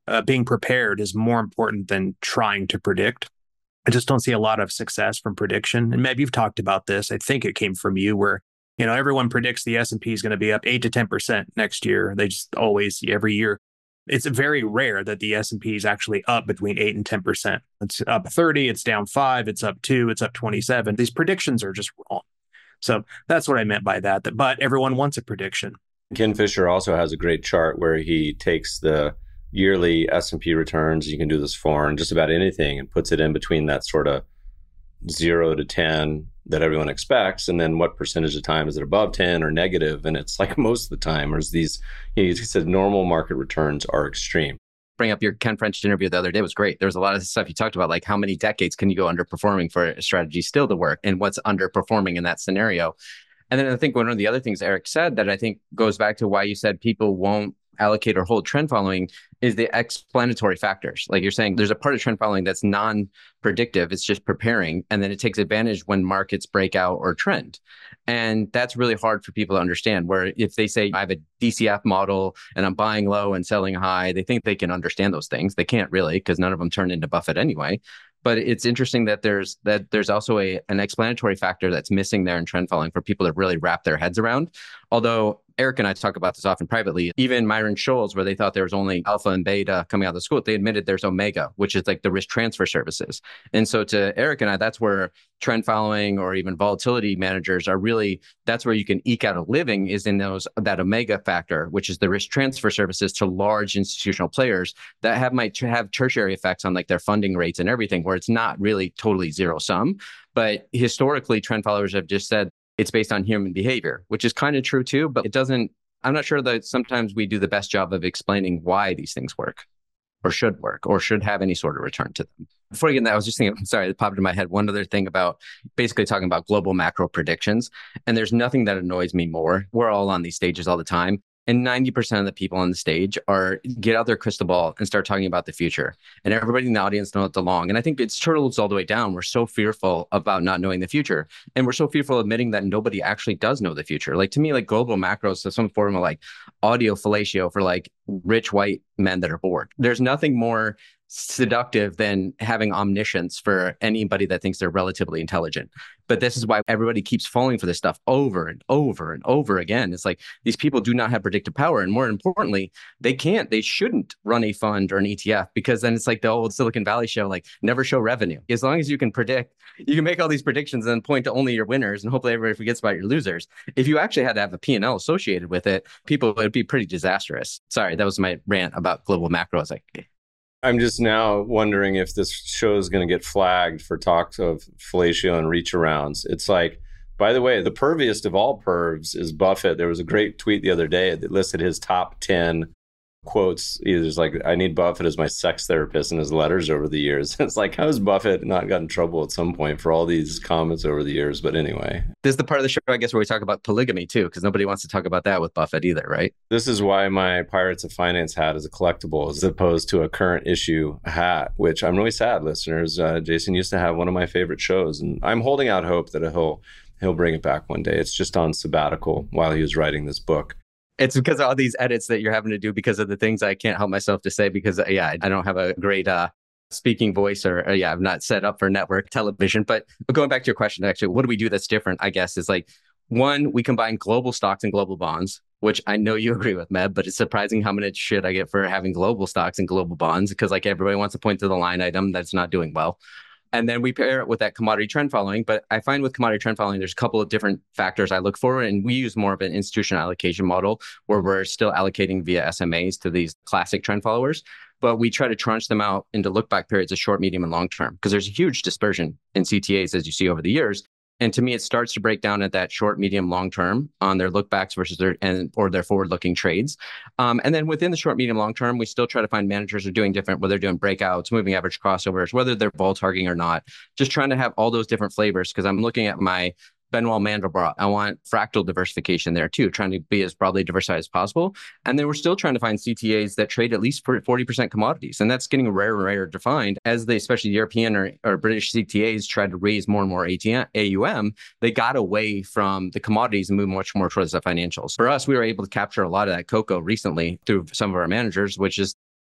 uh, being prepared is more important than trying to predict. I just don't see a lot of success from prediction. And Meb, you've talked about this. I think it came from you where, you know, everyone predicts the S and P is going to be up eight to ten percent next year. They just always, every year. It's very rare that the S and P is actually up between eight and ten percent. It's up thirty, it's down five, it's up two, it's up twenty-seven. These predictions are just wrong. So that's what I meant by that. But everyone wants a prediction. Ken Fisher also has a great chart where he takes the yearly S and P returns, you can do this for, and just about anything, and puts it in between that sort of zero to ten that everyone expects, and then what percentage of time is it above ten or negative? And it's like most of the time, or is these, he said normal market returns are extreme. Bring up your Ken French interview the other day was great. There was a lot of stuff you talked about, like how many decades can you go underperforming for a strategy still to work, and what's underperforming in that scenario. And then I think one of the other things Eric said that I think goes back to why you said people won't allocate or hold trend following is the explanatory factors. Like you're saying, there's a part of trend following that's non-predictive. It's just preparing. And then it takes advantage when markets break out or trend. And that's really hard for people to understand, where if they say, I have a D C F model and I'm buying low and selling high, they think they can understand those things. They can't really, because none of them turn into Buffett anyway. But it's interesting that there's that there's also a an explanatory factor that's missing there in trend following for people to really wrap their heads around. Although Eric and I talk about this often privately, even Myron Scholes, where they thought there was only alpha and beta coming out of the school, they admitted there's omega, which is like the risk transfer services. And so to Eric and I, that's where trend following or even volatility managers are really, that's where you can eke out a living, is in those, that omega factor, which is the risk transfer services to large institutional players that have might have tertiary effects on like their funding rates and everything, where it's not really totally zero sum. But historically, trend followers have just said, it's based on human behavior, which is kind of true too, but it doesn't, I'm not sure that sometimes we do the best job of explaining why these things work or should work or should have any sort of return to them. Before I get into that, I was just thinking, sorry, it popped into my head. One other thing about basically talking about global macro predictions. And there's nothing that annoys me more. We're all on these stages all the time. And ninety percent of the people on the stage are get out their crystal ball and start talking about the future. And everybody in the audience knows it along. And I think it's turtles all the way down. We're so fearful about not knowing the future. And we're so fearful of admitting that nobody actually does know the future. Like to me, like global macros is some form of like audio fellatio for like rich white men that are bored. There's nothing more seductive than having omniscience for anybody that thinks they're relatively intelligent. But this is why everybody keeps falling for this stuff over and over and over again. It's like these people do not have predictive power. And more importantly, they can't, they shouldn't run a fund or an E T F, because then it's like the old Silicon Valley show, like never show revenue. As long as you can predict, you can make all these predictions and then point to only your winners and hopefully everybody forgets about your losers. If you actually had to have a P and L associated with it, people would be pretty disastrous. Sorry, that was my rant about global macro. I was like, I'm just now wondering if this show is going to get flagged for talks of fellatio and reach arounds. It's like, by the way, the perviest of all pervs is Buffett. There was a great tweet the other day that listed his top ten quotes. He's like, I need Buffett as my sex therapist in his letters over the years. It's like, how has Buffett not gotten in trouble at some point for all these comments over the years? But anyway. This is the part of the show, I guess, where we talk about polygamy too, because nobody wants to talk about that with Buffett either, right? This is why my Pirates of Finance hat is a collectible as opposed to a current issue hat, which I'm really sad, listeners. Uh, Jason used to have one of my favorite shows, and I'm holding out hope that he'll he'll bring it back one day. It's just on sabbatical while he was writing this book. It's because of all these edits that you're having to do because of the things I can't help myself to say because, uh, yeah, I don't have a great uh, speaking voice or, uh, yeah, I'm not set up for network television. But, but going back to your question, actually, what do we do that's different, I guess, is like, one, we combine global stocks and global bonds, which I know you agree with, Meb, but it's surprising how much shit I get for having global stocks and global bonds because like everybody wants to point to the line item that's not doing well. And then we pair it with that commodity trend following. But I find with commodity trend following, there's a couple of different factors I look for. And we use more of an institutional allocation model where we're still allocating via S M As to these classic trend followers. But we try to tranche them out into look back periods of short, medium, and long term because there's a huge dispersion in C T As, as you see over the years. And to me, it starts to break down at that short, medium, long term on their look backs versus their and or their forward looking trades. Um, and then within the short, medium, long term, we still try to find managers who are doing different, whether they're doing breakouts, moving average crossovers, whether they're vol targeting or not, just trying to have all those different flavors because I'm looking at my Benoit Mandelbrot. I want fractal diversification there too, trying to be as broadly diversified as possible. And then we're still trying to find C T As that trade at least for forty percent commodities. And that's getting rarer and rarer to find as they, especially European or, or British C T As tried to raise more and more A U M, they got away from the commodities and moved much more towards the financials. For us, we were able to capture a lot of that cocoa recently through some of our managers, which is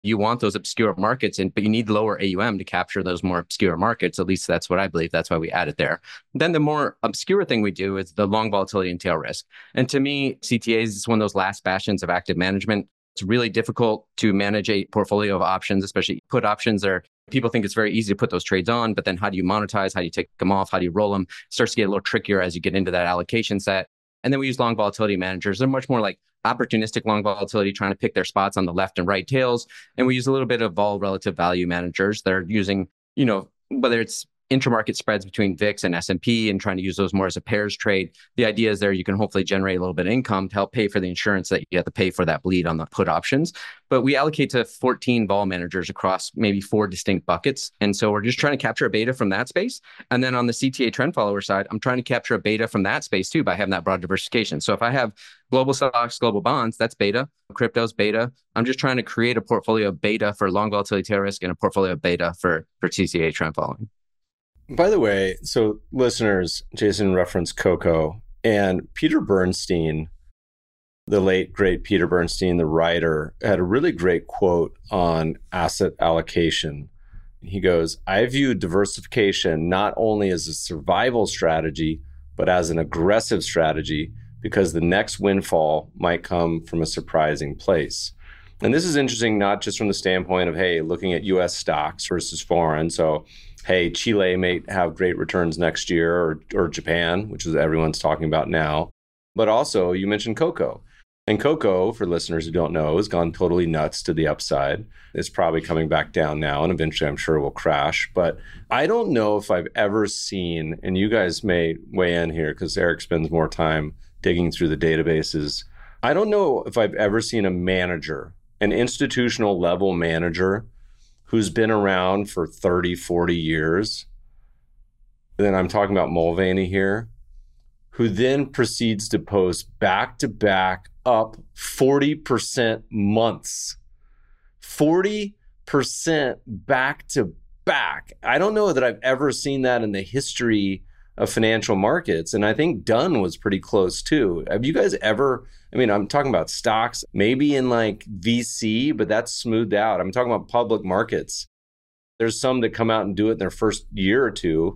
You want those obscure markets, and but you need lower A U M to capture those more obscure markets. At least that's what I believe. That's why we add it there. Then the more obscure thing we do is the long volatility and tail risk. And to me, C T As is one of those last bastions of active management. It's really difficult to manage a portfolio of options, especially put options. Are people think it's very easy to put those trades on, but then how do you monetize? How do you take them off? How do you roll them? It starts to get a little trickier as you get into that allocation set. And then we use long volatility managers. They're much more like opportunistic long volatility, trying to pick their spots on the left and right tails. And we use a little bit of vol relative value managers. They're using, you know, whether it's intramarket spreads between V I X and S and P and trying to use those more as a pairs trade. The idea is there you can hopefully generate a little bit of income to help pay for the insurance that you have to pay for that bleed on the put options. But we allocate to fourteen vol managers across maybe four distinct buckets. And so we're just trying to capture a beta from that space. And then on the C T A trend follower side, I'm trying to capture a beta from that space too by having that broad diversification. So if I have global stocks, global bonds, that's beta. Crypto's beta. I'm just trying to create a portfolio of beta for long volatility tail risk and a portfolio of beta for, for C T A trend following. By the way, so listeners, Jason referenced Coco, and Peter Bernstein, the late, great Peter Bernstein, the writer, had a really great quote on asset allocation. He goes, I view diversification not only as a survival strategy, but as an aggressive strategy because the next windfall might come from a surprising place. And this is interesting, not just from the standpoint of, hey, looking at U S stocks versus foreign. So, hey, Chile may have great returns next year, or, or Japan, which is everyone's talking about now. But also, you mentioned Coco. And Coco, for listeners who don't know, has gone totally nuts to the upside. It's probably coming back down now, and eventually I'm sure will crash. But I don't know if I've ever seen, and you guys may weigh in here because Eric spends more time digging through the databases. I don't know if I've ever seen a manager, an institutional level manager, who's been around for thirty, forty years, then I'm talking about Mulvaney here, who then proceeds to post back-to-back up forty percent months. forty percent back-to-back. I don't know that I've ever seen that in the history of financial markets. And I think Dunn was pretty close too. Have you guys ever, I mean, I'm talking about stocks, maybe in like V C, but that's smoothed out. I'm talking about public markets. There's some that come out and do it in their first year or two.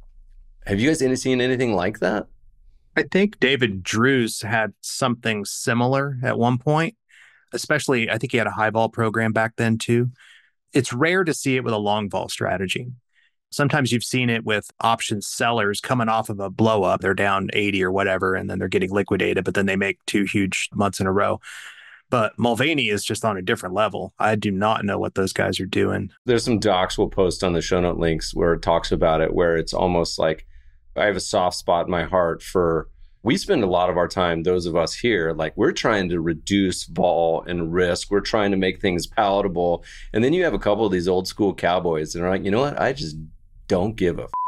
Have you guys any, seen anything like that? I think David Drews had something similar at one point, especially I think he had a high vol program back then too. It's rare to see it with a long vol strategy. Sometimes you've seen it with option sellers coming off of a blow up. They're down eighty or whatever, and then they're getting liquidated, but then they make two huge months in a row. But Mulvaney is just on a different level. I do not know what those guys are doing. There's some docs we'll post on the show note links where it talks about it, where it's almost like I have a soft spot in my heart for, we spend a lot of our time, those of us here, like we're trying to reduce vol and risk. We're trying to make things palatable. And then you have a couple of these old school cowboys that are like, you know what? I just don't give a f-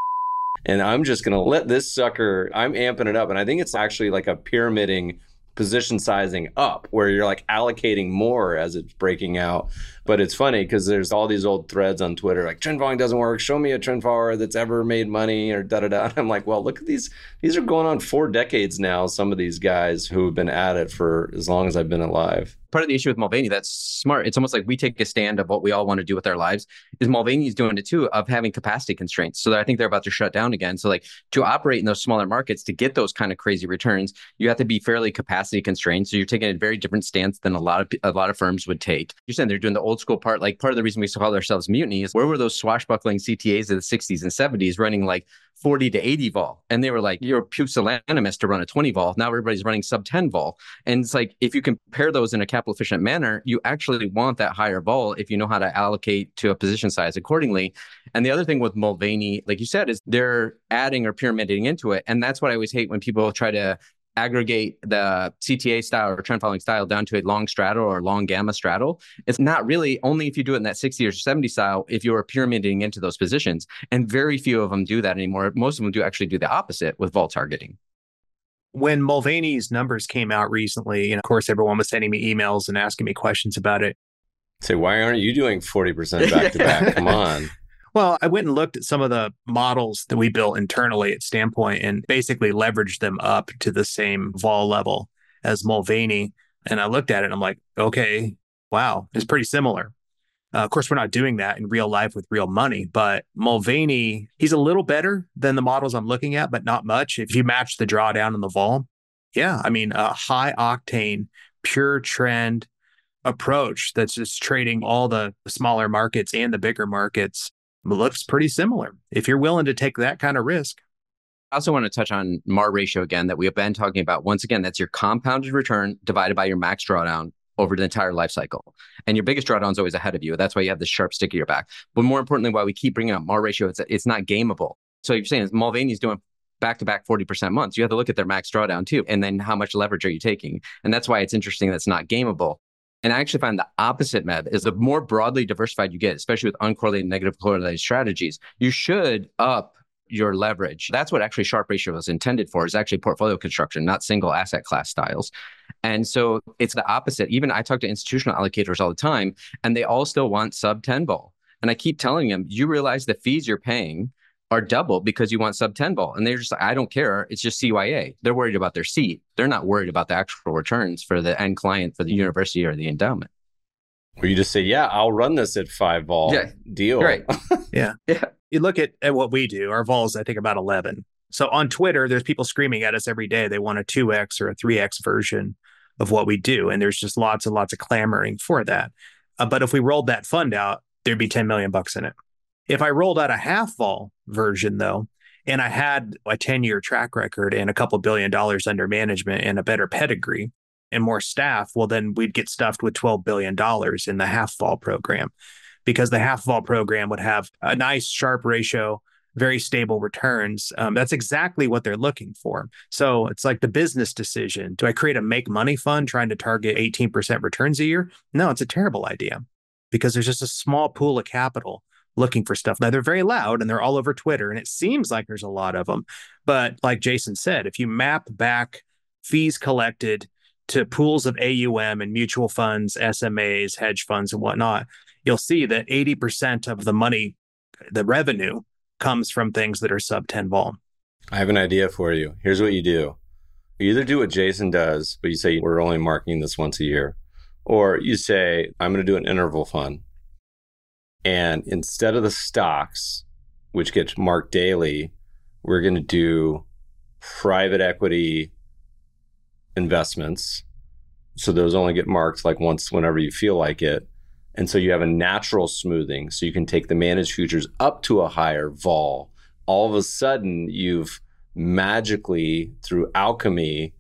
and I'm just going to let this sucker, I'm amping it up. And I think it's actually like a pyramiding position sizing up where you're like allocating more as it's breaking out. But it's funny because there's all these old threads on Twitter like trend following doesn't work. Show me a trend follower that's ever made money or da da da. I'm like, well, look at these. These are going on four decades now. Some of these guys who have been at it for as long as I've been alive. Part of the issue with Mulvaney, that's smart. It's almost like we take a stand of what we all want to do with our lives. Is Mulvaney's doing it too, of having capacity constraints. So that I think they're about to shut down again. So like to operate in those smaller markets, to get those kind of crazy returns, you have to be fairly capacity constrained. So you're taking a very different stance than a lot of a lot of firms would take. You're saying they're doing the old school part. Like part of the reason we call ourselves Mutiny is where were those swashbuckling C T As of the sixties and seventies running like forty to eighty vol. And they were like, you're pusillanimous to run a twenty vol. Now everybody's running sub ten vol. And it's like, if you compare those in a capital efficient manner, you actually want that higher vol if you know how to allocate to a position size accordingly. And the other thing with Mulvaney, like you said, is they're adding or pyramiding into it. And that's what I always hate when people try to aggregate the C T A style or trend following style down to a long straddle or long gamma straddle. It's not really, only if you do it in that sixty or seventy style, if you are pyramiding into those positions. And very few of them do that anymore. Most of them do actually do the opposite with vol targeting. When Mulvaney's numbers came out recently, and of course, everyone was sending me emails and asking me questions about it. Say, why aren't you doing forty percent back to back? Come on. Well, I went and looked at some of the models that we built internally at Standpoint and basically leveraged them up to the same vol level as Mulvaney. And I looked at it and I'm like, okay, wow, it's pretty similar. Uh, of course, we're not doing that in real life with real money, but Mulvaney, he's a little better than the models I'm looking at, but not much. If you match the drawdown and the vol, yeah, I mean, a high octane, pure trend approach that's just trading all the smaller markets and the bigger markets looks pretty similar if you're willing to take that kind of risk. I also want to touch on M A R ratio again that we have been talking about. Once again, that's your compounded return divided by your max drawdown over the entire life cycle. And your biggest drawdown is always ahead of you. That's why you have this sharp stick at your back. But more importantly, why we keep bringing up M A R ratio, it's, it's not gameable. So you're saying Mulvaney's doing back-to-back forty percent months. You have to look at their max drawdown too. And then how much leverage are you taking? And that's why it's interesting that's not gameable. And I actually find the opposite, Mev, is the more broadly diversified you get, especially with uncorrelated, negative correlated strategies, you should up your leverage. That's what actually Sharpe ratio is intended for, is actually portfolio construction, not single asset class styles. And so it's the opposite. Even I talk to institutional allocators all the time, and they all still want sub ten vol. And I keep telling them, you realize the fees you're paying are double because you want sub ten vol. And they're just like, I don't care. It's just C Y A. They're worried about their seat. They're not worried about the actual returns for the end client, for the university or the endowment. Or you just say, yeah, I'll run this at five vol. Yeah. Deal. Right. Yeah. Yeah. You look at, at what we do, our vols, I think about eleven. So on Twitter, there's people screaming at us every day. They want a two X or a three X version of what we do. And there's just lots and lots of clamoring for that. Uh, but if we rolled that fund out, there'd be ten million bucks in it. If I rolled out a half vol version though, and I had a ten year track record and a couple billion dollars under management and a better pedigree and more staff, well, then we'd get stuffed with twelve billion dollars in the half vol program, because the half vol program would have a nice Sharpe ratio, very stable returns. Um, that's exactly what they're looking for. So it's like the business decision. Do I create a make money fund trying to target eighteen percent returns a year? No, it's a terrible idea, because there's just a small pool of capital looking for stuff. Now, they're very loud and they're all over Twitter, and it seems like there's a lot of them. But like Jason said, if you map back fees collected to pools of A U M and mutual funds, S M As, hedge funds, and whatnot, you'll see that eighty percent of the money, the revenue, comes from things that are sub ten vol. I have an idea for you. Here's what you do. You either do what Jason does, but you say, we're only marking this once a year. Or you say, I'm going to do an interval fund. And instead of the stocks, which get marked daily, we're going to do private equity investments. So those only get marked like once whenever you feel like it. And so you have a natural smoothing. So you can take the managed futures up to a higher vol. All of a sudden, you've magically, through alchemy,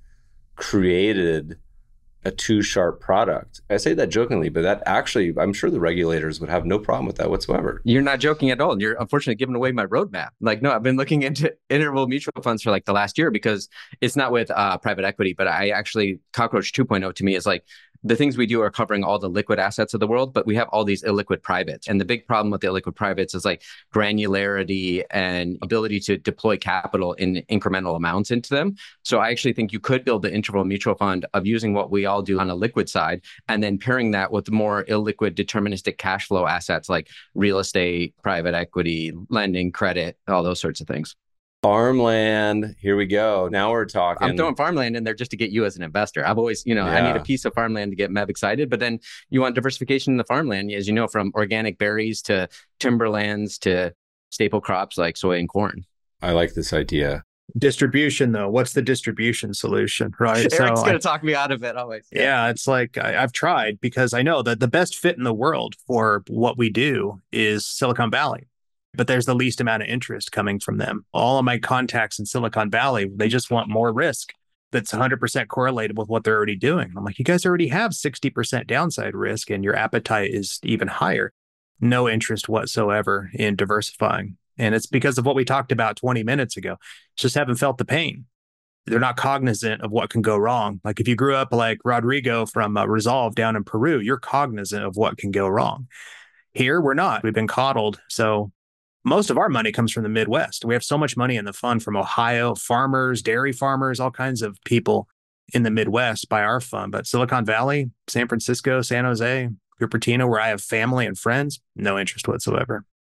created a too Sharpe product. I say that jokingly, but that actually, I'm sure the regulators would have no problem with that whatsoever. You're not joking at all. You're unfortunately giving away my roadmap. Like, no, I've been looking into interval mutual funds for like the last year, because it's not with uh, private equity, but I actually, Cockroach two point oh to me is like, the things we do are covering all the liquid assets of the world, but we have all these illiquid privates. And the big problem with the illiquid privates is like granularity and ability to deploy capital in incremental amounts into them. So I actually think you could build the interval mutual fund of using what we all do on a liquid side, and then pairing that with more illiquid deterministic cash flow assets like real estate, private equity, lending, credit, all those sorts of things. Farmland, here we go. Now we're talking. I'm throwing farmland in there just to get you as an investor. I've always, you know, Yeah. I need a piece of farmland to get Mev excited, but then you want diversification in the farmland, as you know, from organic berries to timberlands to staple crops like soy and corn. I like this idea. Distribution, though, what's the distribution solution, right? Eric's So going I- to talk me out of it always. Yeah, it's like I, I've tried, because I know that the best fit in the world for what we do is Silicon Valley, but there's the least amount of interest coming from them. All of my contacts in Silicon Valley, they just want more risk that's one hundred percent correlated with what they're already doing. I'm like, you guys already have sixty percent downside risk and your appetite is even higher. No interest whatsoever in diversifying. And it's because of what we talked about twenty minutes ago. Just haven't felt the pain. They're not cognizant of what can go wrong. Like if you grew up like Rodrigo from uh, Resolve down in Peru, you're cognizant of what can go wrong. Here, we're not. We've been coddled. So most of our money comes from the Midwest. We have so much money in the fund from Ohio, farmers, dairy farmers, all kinds of people in the Midwest buy our fund. But Silicon Valley, San Francisco, San Jose, Cupertino, where I have family and friends, no interest whatsoever.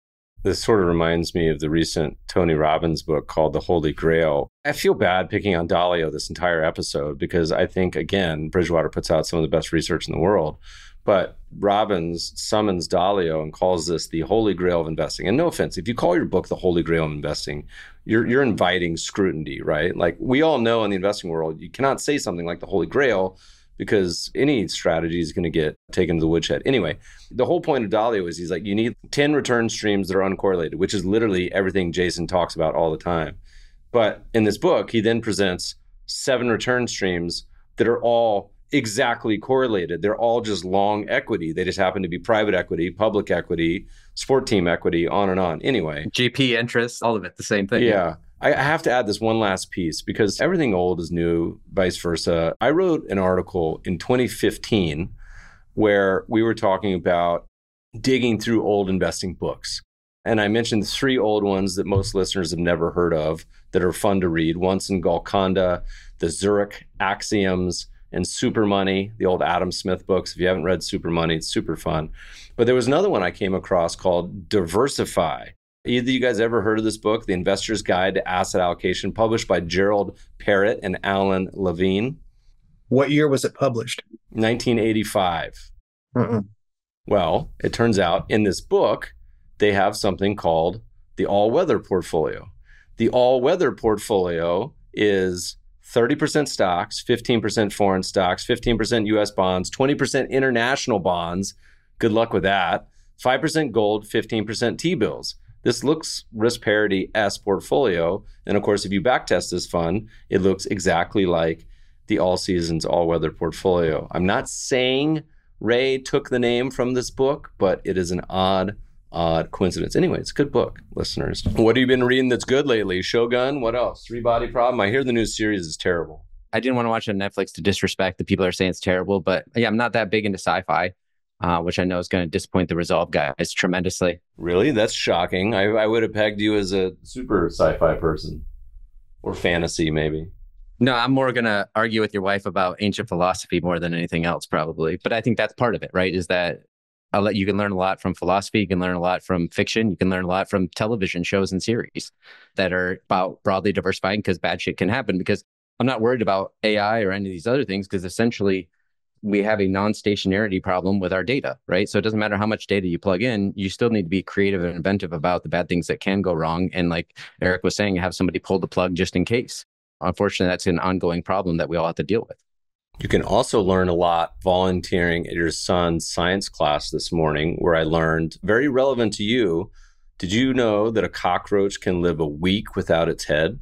This sort of reminds me of the recent Tony Robbins book called The Holy Grail. I feel bad picking on Dalio this entire episode because I think, again, Bridgewater puts out some of the best research in the world. But Robbins summons Dalio and calls this the Holy Grail of investing. And no offense, if you call your book the Holy Grail of investing, you're you're inviting scrutiny, right? Like we all know in the investing world, you cannot say something like the Holy Grail because any strategy is going to get taken to the woodshed. Anyway, the whole point of Dalio is he's like, you need ten return streams that are uncorrelated, which is literally everything Jason talks about all the time. But in this book, he then presents seven return streams that are all exactly correlated. They're all just long equity. They just happen to be private equity, public equity, sport team equity, on and on. Anyway. G P interest, all of it, the same thing. Yeah. I have to add this one last piece because everything old is new, vice versa. I wrote an article in twenty fifteen where we were talking about digging through old investing books. And I mentioned three old ones that most listeners have never heard of that are fun to read. One's in Golconda, the Zurich Axioms, and Super Money, the old Adam Smith books. If you haven't read Super Money, it's super fun. But there was another one I came across called Diversify. Either you guys ever heard of this book, The Investor's Guide to Asset Allocation, published by Gerald Parrott and Alan Levine? What year was it published? nineteen eighty-five. Uh-uh. Well, it turns out in this book, they have something called the all-weather portfolio. The all-weather portfolio is thirty percent stocks, fifteen percent foreign stocks, fifteen percent U S bonds, twenty percent international bonds. Good luck with that. five percent gold, fifteen percent T-bills. This looks risk parity-S portfolio. And of course, if you backtest this fund, it looks exactly like the All Seasons All-Weather portfolio. I'm not saying Ray took the name from this book, but it is an odd, odd coincidence. Anyway, it's a good book, listeners. What have you been reading that's good lately? Shogun? What else? Three Body Problem? I hear the new series is terrible. I didn't want to watch it on Netflix to disrespect the people that are saying it's terrible, but yeah, I'm not that big into sci-fi. Uh, which I know is going to disappoint the Resolve guys tremendously. Really? That's shocking. I, I would have pegged you as a super sci-fi person. Or fantasy, maybe. No, I'm more going to argue with your wife about ancient philosophy more than anything else, probably. But I think that's part of it, right? Is that I'll let you can learn a lot from philosophy. You can learn a lot from fiction. You can learn a lot from television shows and series that are about broadly diversifying because bad shit can happen. Because I'm not worried about A I or any of these other things because essentially we have a non-stationarity problem with our data, right? So it doesn't matter how much data you plug in, you still need to be creative and inventive about the bad things that can go wrong. And like Eric was saying, have somebody pull the plug just in case. Unfortunately, that's an ongoing problem that we all have to deal with. You can also learn a lot volunteering at your son's science class this morning, where I learned, very relevant to you, did you know that a cockroach can live a week without its head?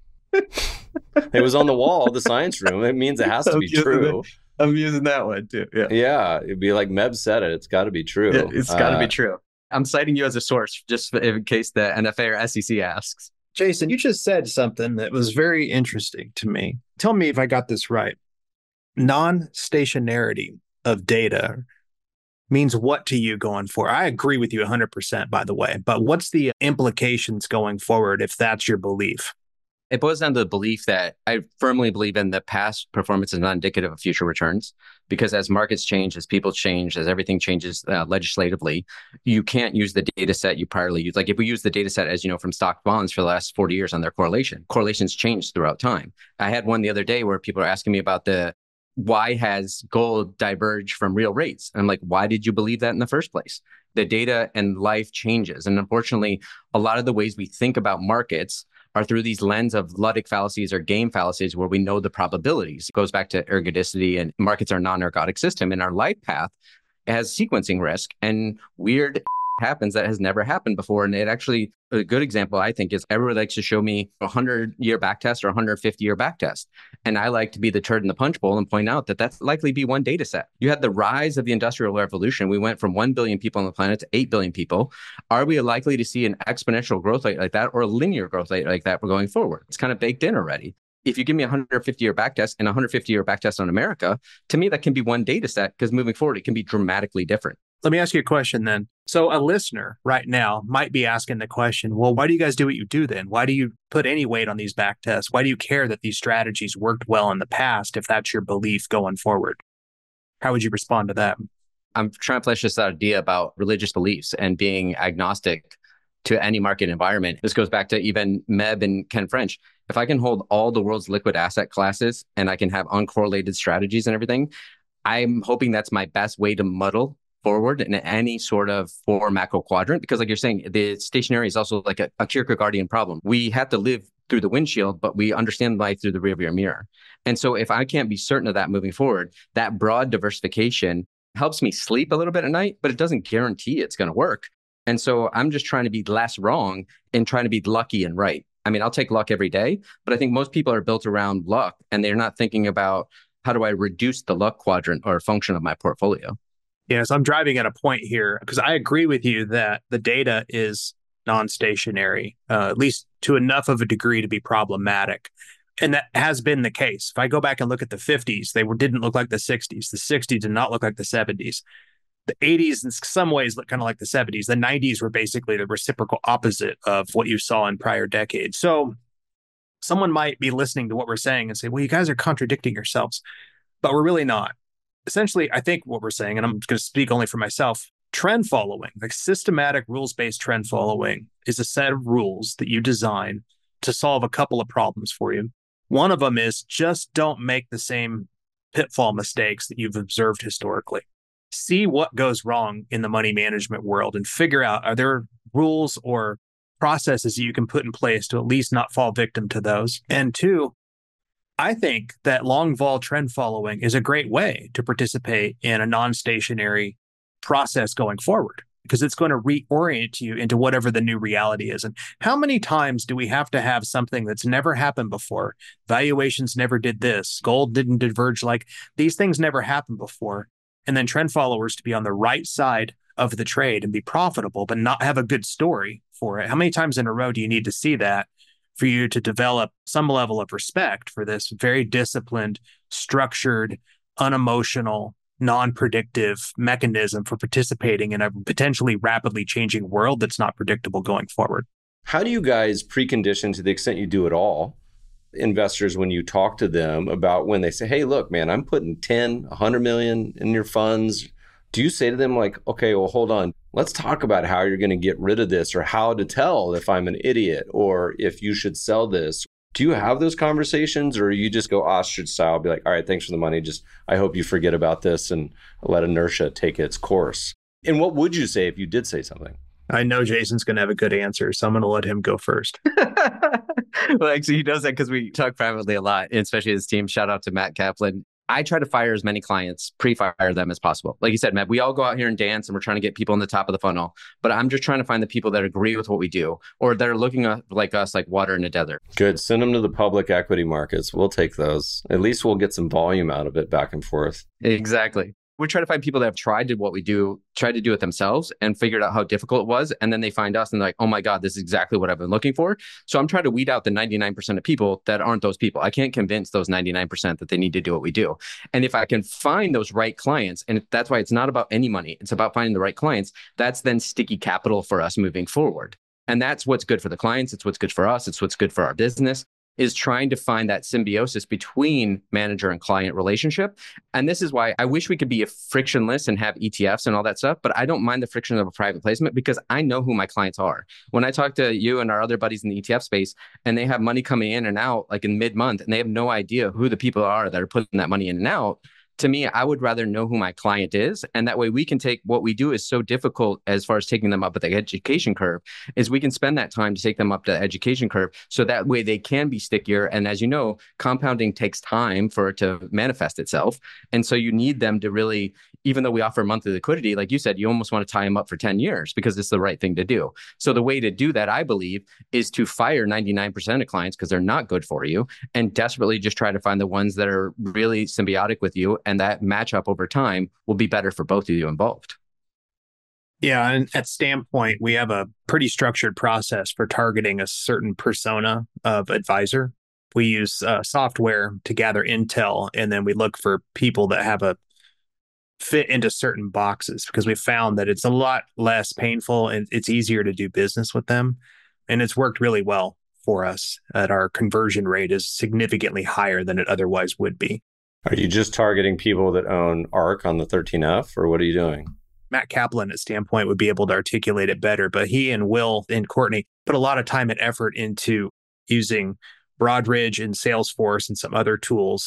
It was on the wall of the science room. It means it has to be true. I'm using that one too. Yeah. Yeah. It'd be like Meb said it. It's got to be true. Yeah, it's got to uh, be true. I'm citing you as a source just in case the N F A or S E C asks. Jason, you just said something that was very interesting to me. Tell me if I got this right. Non-stationarity of data means what to you going forward? I agree with you one hundred percent, by the way. But what's the implications going forward if that's your belief? It boils down to the belief that I firmly believe in that past performance is not indicative of future returns, because as markets change, as people change, as everything changes uh, legislatively, you can't use the data set you priorly used. Like if we use the data set, as you know, from stock bonds for the last forty years on their correlation, correlations change throughout time. I had one the other day where people are asking me about the why has gold diverged from real rates? And I'm like, why did you believe that in the first place? The data and life changes. And unfortunately, a lot of the ways we think about markets are through these lens of Ludic fallacies or game fallacies where we know the probabilities. It goes back to ergodicity, and markets are non-ergodic system. And our life path has sequencing risk and weird happens that has never happened before. And it actually, a good example, I think, is everyone likes to show me a hundred-year backtest or a one hundred fifty-year backtest. And I like to be the turd in the punch bowl and point out that that's likely be one data set. You had the rise of the Industrial Revolution. We went from one billion people on the planet to eight billion people. Are we likely to see an exponential growth rate like that or a linear growth rate like that going forward? It's kind of baked in already. If you give me a one hundred fifty-year backtest and a one hundred fifty-year backtest on America, to me, that can be one data set because moving forward, it can be dramatically different. Let me ask you a question then. So a listener right now might be asking the question, well, why do you guys do what you do then? Why do you put any weight on these back tests? Why do you care that these strategies worked well in the past if that's your belief going forward? How would you respond to that? I'm trying to flesh this idea about religious beliefs and being agnostic to any market environment. This goes back to even Meb and Ken French. If I can hold all the world's liquid asset classes and I can have uncorrelated strategies and everything, I'm hoping that's my best way to muddle forward in any sort of four macro quadrant. Because like you're saying, the stationary is also like a, a Kierkegaardian problem. We have to live through the windshield, but we understand life through the rearview mirror. And so if I can't be certain of that moving forward, that broad diversification helps me sleep a little bit at night, but it doesn't guarantee it's going to work. And so I'm just trying to be less wrong and trying to be lucky and right. I mean, I'll take luck every day, but I think most people are built around luck and they're not thinking about how do I reduce the luck quadrant or function of my portfolio. Yeah, so I'm driving at a point here because I agree with you that the data is non-stationary, uh, at least to enough of a degree to be problematic. And that has been the case. If I go back and look at the fifties, they were, didn't look like the sixties. The sixties did not look like the seventies. The eighties in some ways look kind of like the seventies. The nineties were basically the reciprocal opposite of what you saw in prior decades. So someone might be listening to what we're saying and say, well, you guys are contradicting yourselves, but we're really not. Essentially, I think what we're saying, and I'm going to speak only for myself, trend following, like systematic rules-based trend following is a set of rules that you design to solve a couple of problems for you. One of them is just don't make the same pitfall mistakes that you've observed historically. See what goes wrong in the money management world and figure out, are there rules or processes that you can put in place to at least not fall victim to those? And two, I think that long vol trend following is a great way to participate in a non-stationary process going forward, because it's going to reorient you into whatever the new reality is. And how many times do we have to have something that's never happened before? Valuations never did this. Gold didn't diverge. Like, these things never happened before. And then trend followers to be on the right side of the trade and be profitable, but not have a good story for it. How many times in a row do you need to see that for you to develop some level of respect for this very disciplined, structured, unemotional, non-predictive mechanism for participating in a potentially rapidly changing world that's not predictable going forward? How do you guys precondition, to the extent you do at all, investors when you talk to them about when they say, hey, look, man, I'm putting ten, one hundred million in your funds? Do you say to them like, okay, well, hold on, let's talk about how you're going to get rid of this, or how to tell if I'm an idiot or if you should sell this? Do you have those conversations, or you just go ostrich style, be like, all right, thanks for the money, just I hope you forget about this and let inertia take its course? And what would you say if you did say something? I know Jason's going to have a good answer, so I'm going to let him go first. Well, actually, he does that because we talk privately a lot, and especially his team. Shout out to Matt Kaplan. I try to fire as many clients, pre-fire them as possible. Like you said, Matt, we all go out here and dance and we're trying to get people in the top of the funnel. But I'm just trying to find the people that agree with what we do, or that are looking at, like us, like water in a desert. Good. Send them to the public equity markets. We'll take those. At least we'll get some volume out of it back and forth. Exactly. We try to find people that have tried to what we do, tried to do it themselves and figured out how difficult it was. And then they find us and they're like, oh my God, this is exactly what I've been looking for. So I'm trying to weed out the ninety-nine percent of people that aren't those people. I can't convince those ninety-nine percent that they need to do what we do. And if I can find those right clients, and that's why it's not about any money, it's about finding the right clients, that's then sticky capital for us moving forward. And that's what's good for the clients. It's what's good for us. It's what's good for our business, is trying to find that symbiosis between manager and client relationship. And this is why I wish we could be frictionless and have E T Fs and all that stuff, but I don't mind the friction of a private placement because I know who my clients are. When I talk to you and our other buddies in the E T F space, and they have money coming in and out like in mid-month, and they have no idea who the people are that are putting that money in and out, to me, I would rather know who my client is. And that way we can take what we do is so difficult as far as taking them up at the education curve, is we can spend that time to take them up the education curve. So that way they can be stickier. And as you know, compounding takes time for it to manifest itself. And so you need them to really, even though we offer monthly liquidity, like you said, you almost want to tie them up for ten years because it's the right thing to do. So the way to do that, I believe, is to fire ninety-nine percent of clients because they're not good for you, and desperately just try to find the ones that are really symbiotic with you. And that matchup over time will be better for both of you involved. Yeah. And at Standpoint, we have a pretty structured process for targeting a certain persona of advisor. We use uh, software to gather intel, and then we look for people that have a fit into certain boxes because we found that it's a lot less painful and it's easier to do business with them. And it's worked really well for us. And our conversion rate is significantly higher than it otherwise would be. Are you just targeting people that own ARK on the thirteen F, or what are you doing? Matt Kaplan at Standpoint would be able to articulate it better, but he and Will and Courtney put a lot of time and effort into using Broadridge and Salesforce and some other tools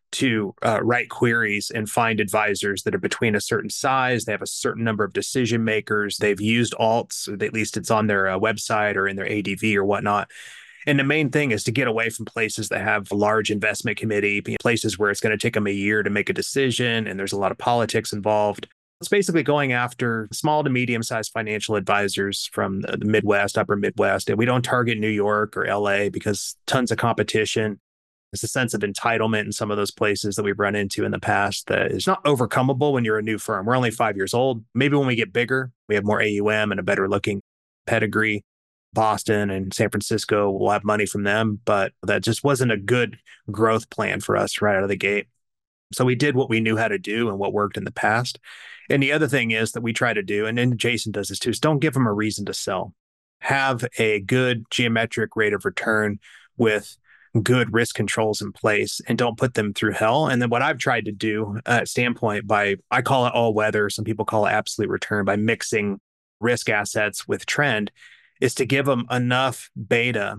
to uh, write queries and find advisors that are between a certain size. They have a certain number of decision makers. They've used alts, or at least it's on their uh, website or in their A D V or whatnot. And the main thing is to get away from places that have a large investment committee, places where it's going to take them a year to make a decision and there's a lot of politics involved. It's basically going after small to medium-sized financial advisors from the Midwest, upper Midwest. And we don't target New York or L A because tons of competition. There's a sense of entitlement in some of those places that we've run into in the past that is not overcomable when you're a new firm. We're only five years old. Maybe when we get bigger, we have more A U M and a better looking pedigree. Boston and San Francisco will have money from them, but that just wasn't a good growth plan for us right out of the gate. So we did what we knew how to do and what worked in the past. And the other thing is that we try to do, and then Jason does this too, is don't give them a reason to sell. Have a good geometric rate of return with good risk controls in place and don't put them through hell. And then what I've tried to do at Standpoint by, I call it all weather, some people call it absolute return, by mixing risk assets with trend, is to give them enough beta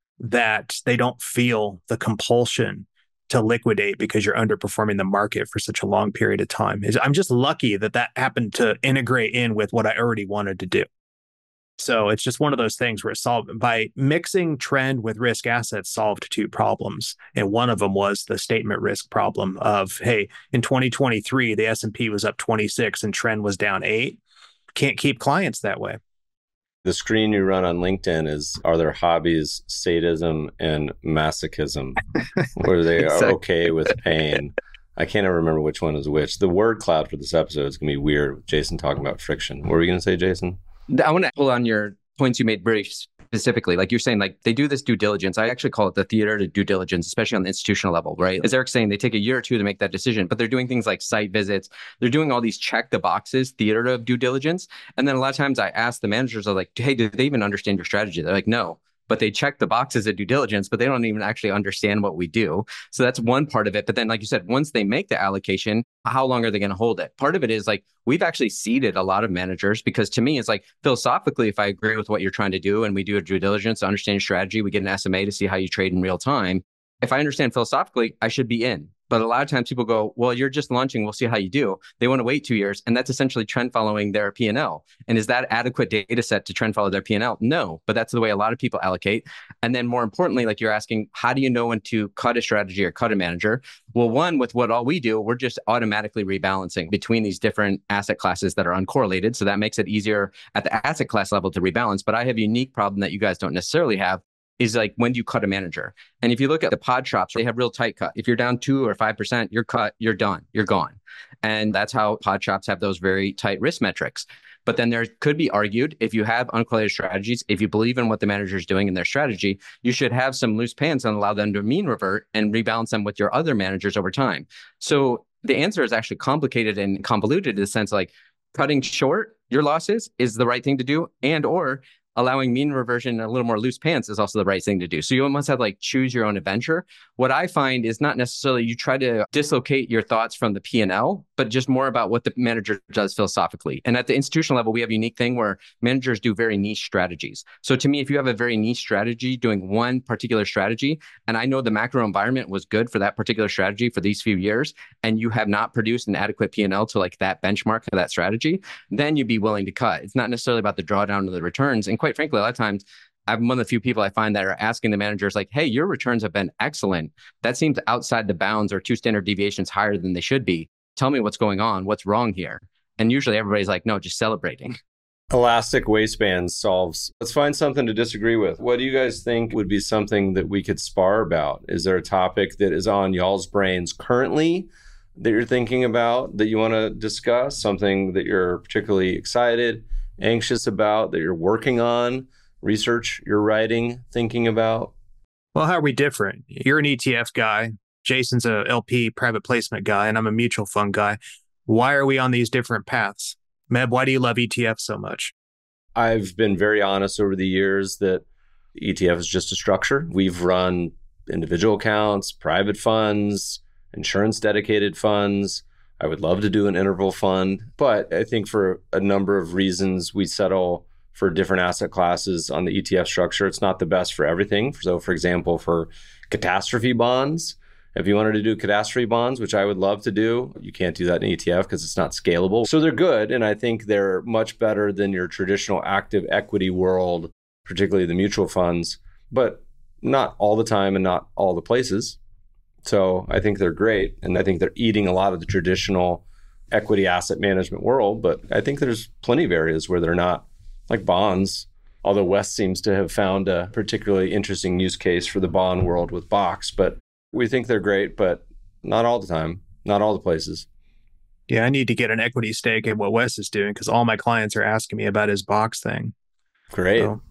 that they don't feel the compulsion to liquidate because you're underperforming the market for such a long period of time. I'm just lucky that that happened to integrate in with what I already wanted to do. So it's just one of those things where it solved by mixing trend with risk assets solved two problems. And one of them was the statement risk problem of, hey, in twenty twenty-three, the S and P was up twenty-six and trend was down eight. Can't keep clients that way. The screen you run on LinkedIn is, are their hobbies sadism and masochism, where they are okay with pain? I can't ever remember which one is which. The word cloud for this episode is going to be weird with Jason talking about friction. What were you going to say, Jason? I want to pull on your points you made very specifically. Like you're saying, like they do this due diligence. I actually call it the theater to due diligence, especially on the institutional level, right? As Eric's saying, they take a year or two to make that decision, but they're doing things like site visits. They're doing all these check the boxes, theater of due diligence. And then a lot of times I ask the managers, I'm like, hey, do they even understand your strategy? They're like, no. But they check the boxes of due diligence, but they don't even actually understand what we do. So that's one part of it. But then, like you said, once they make the allocation, how long are they going to hold it? Part of it is like, we've actually seeded a lot of managers because to me, it's like philosophically, if I agree with what you're trying to do and we do a due diligence to understand your strategy, we get an S M A to see how you trade in real time. If I understand philosophically, I should be in. But a lot of times people go, well, you're just launching. We'll see how you do. They want to wait two years. And that's essentially trend following their P and L. And is that adequate data set to trend follow their P and L? No, but that's the way a lot of people allocate. And then more importantly, like you're asking, how do you know when to cut a strategy or cut a manager? Well, one, with what all we do, we're just automatically rebalancing between these different asset classes that are uncorrelated. So that makes it easier at the asset class level to rebalance. But I have a unique problem that you guys don't necessarily have. Is like, when do you cut a manager? And if you look at the pod shops, they have real tight cut. If you're down two or five percent, you're cut, you're done, you're gone. And that's how pod shops have those very tight risk metrics. But then there could be argued, if you have uncorrelated strategies, if you believe in what the manager is doing in their strategy, you should have some loose pants and allow them to mean revert and rebalance them with your other managers over time. So the answer is actually complicated and convoluted in the sense like cutting short your losses is the right thing to do, and or allowing mean reversion and a little more loose pants is also the right thing to do. So you almost have like choose your own adventure. What I find is not necessarily you try to dislocate your thoughts from the P and L, but just more about what the manager does philosophically. And at the institutional level, we have a unique thing where managers do very niche strategies. So to me, if you have a very niche strategy doing one particular strategy, and I know the macro environment was good for that particular strategy for these few years, and you have not produced an adequate P and L to like that benchmark of that strategy, then you'd be willing to cut. It's not necessarily about the drawdown of the returns. And quite frankly, a lot of times, I'm one of the few people I find that are asking the managers like, hey, your returns have been excellent. That seems outside the bounds or two standard deviations higher than they should be. Tell me what's going on. What's wrong here? And usually everybody's like, no, just celebrating. Elastic waistbands solves. Let's find something to disagree with. What do you guys think would be something that we could spar about? Is there a topic that is on y'all's brains currently that you're thinking about that you want to discuss? Something that you're particularly excited, anxious about, that you're working on, research you're writing, thinking about? Well, how are we different? You're an E T F guy. Jason's a L P private placement guy, and I'm a mutual fund guy. Why are we on these different paths? Meb, why do you love E T F so much? I've been very honest over the years that E T F is just a structure. We've run individual accounts, private funds, insurance dedicated funds. I would love to do an interval fund, but I think for a number of reasons, we settle for different asset classes on the E T F structure. It's not the best for everything. So for example, for catastrophe bonds, if you wanted to do catastrophe bonds, which I would love to do, you can't do that in E T F because it's not scalable. So they're good. And I think they're much better than your traditional active equity world, particularly the mutual funds, but not all the time and not all the places. So I think they're great. And I think they're eating a lot of the traditional equity asset management world. But I think there's plenty of areas where they're not, like bonds. Although Wes seems to have found a particularly interesting use case for the bond world with Box. But we think they're great, but not all the time, not all the places. Yeah, I need to get an equity stake in what Wes is doing because all my clients are asking me about his Box thing. Great. So.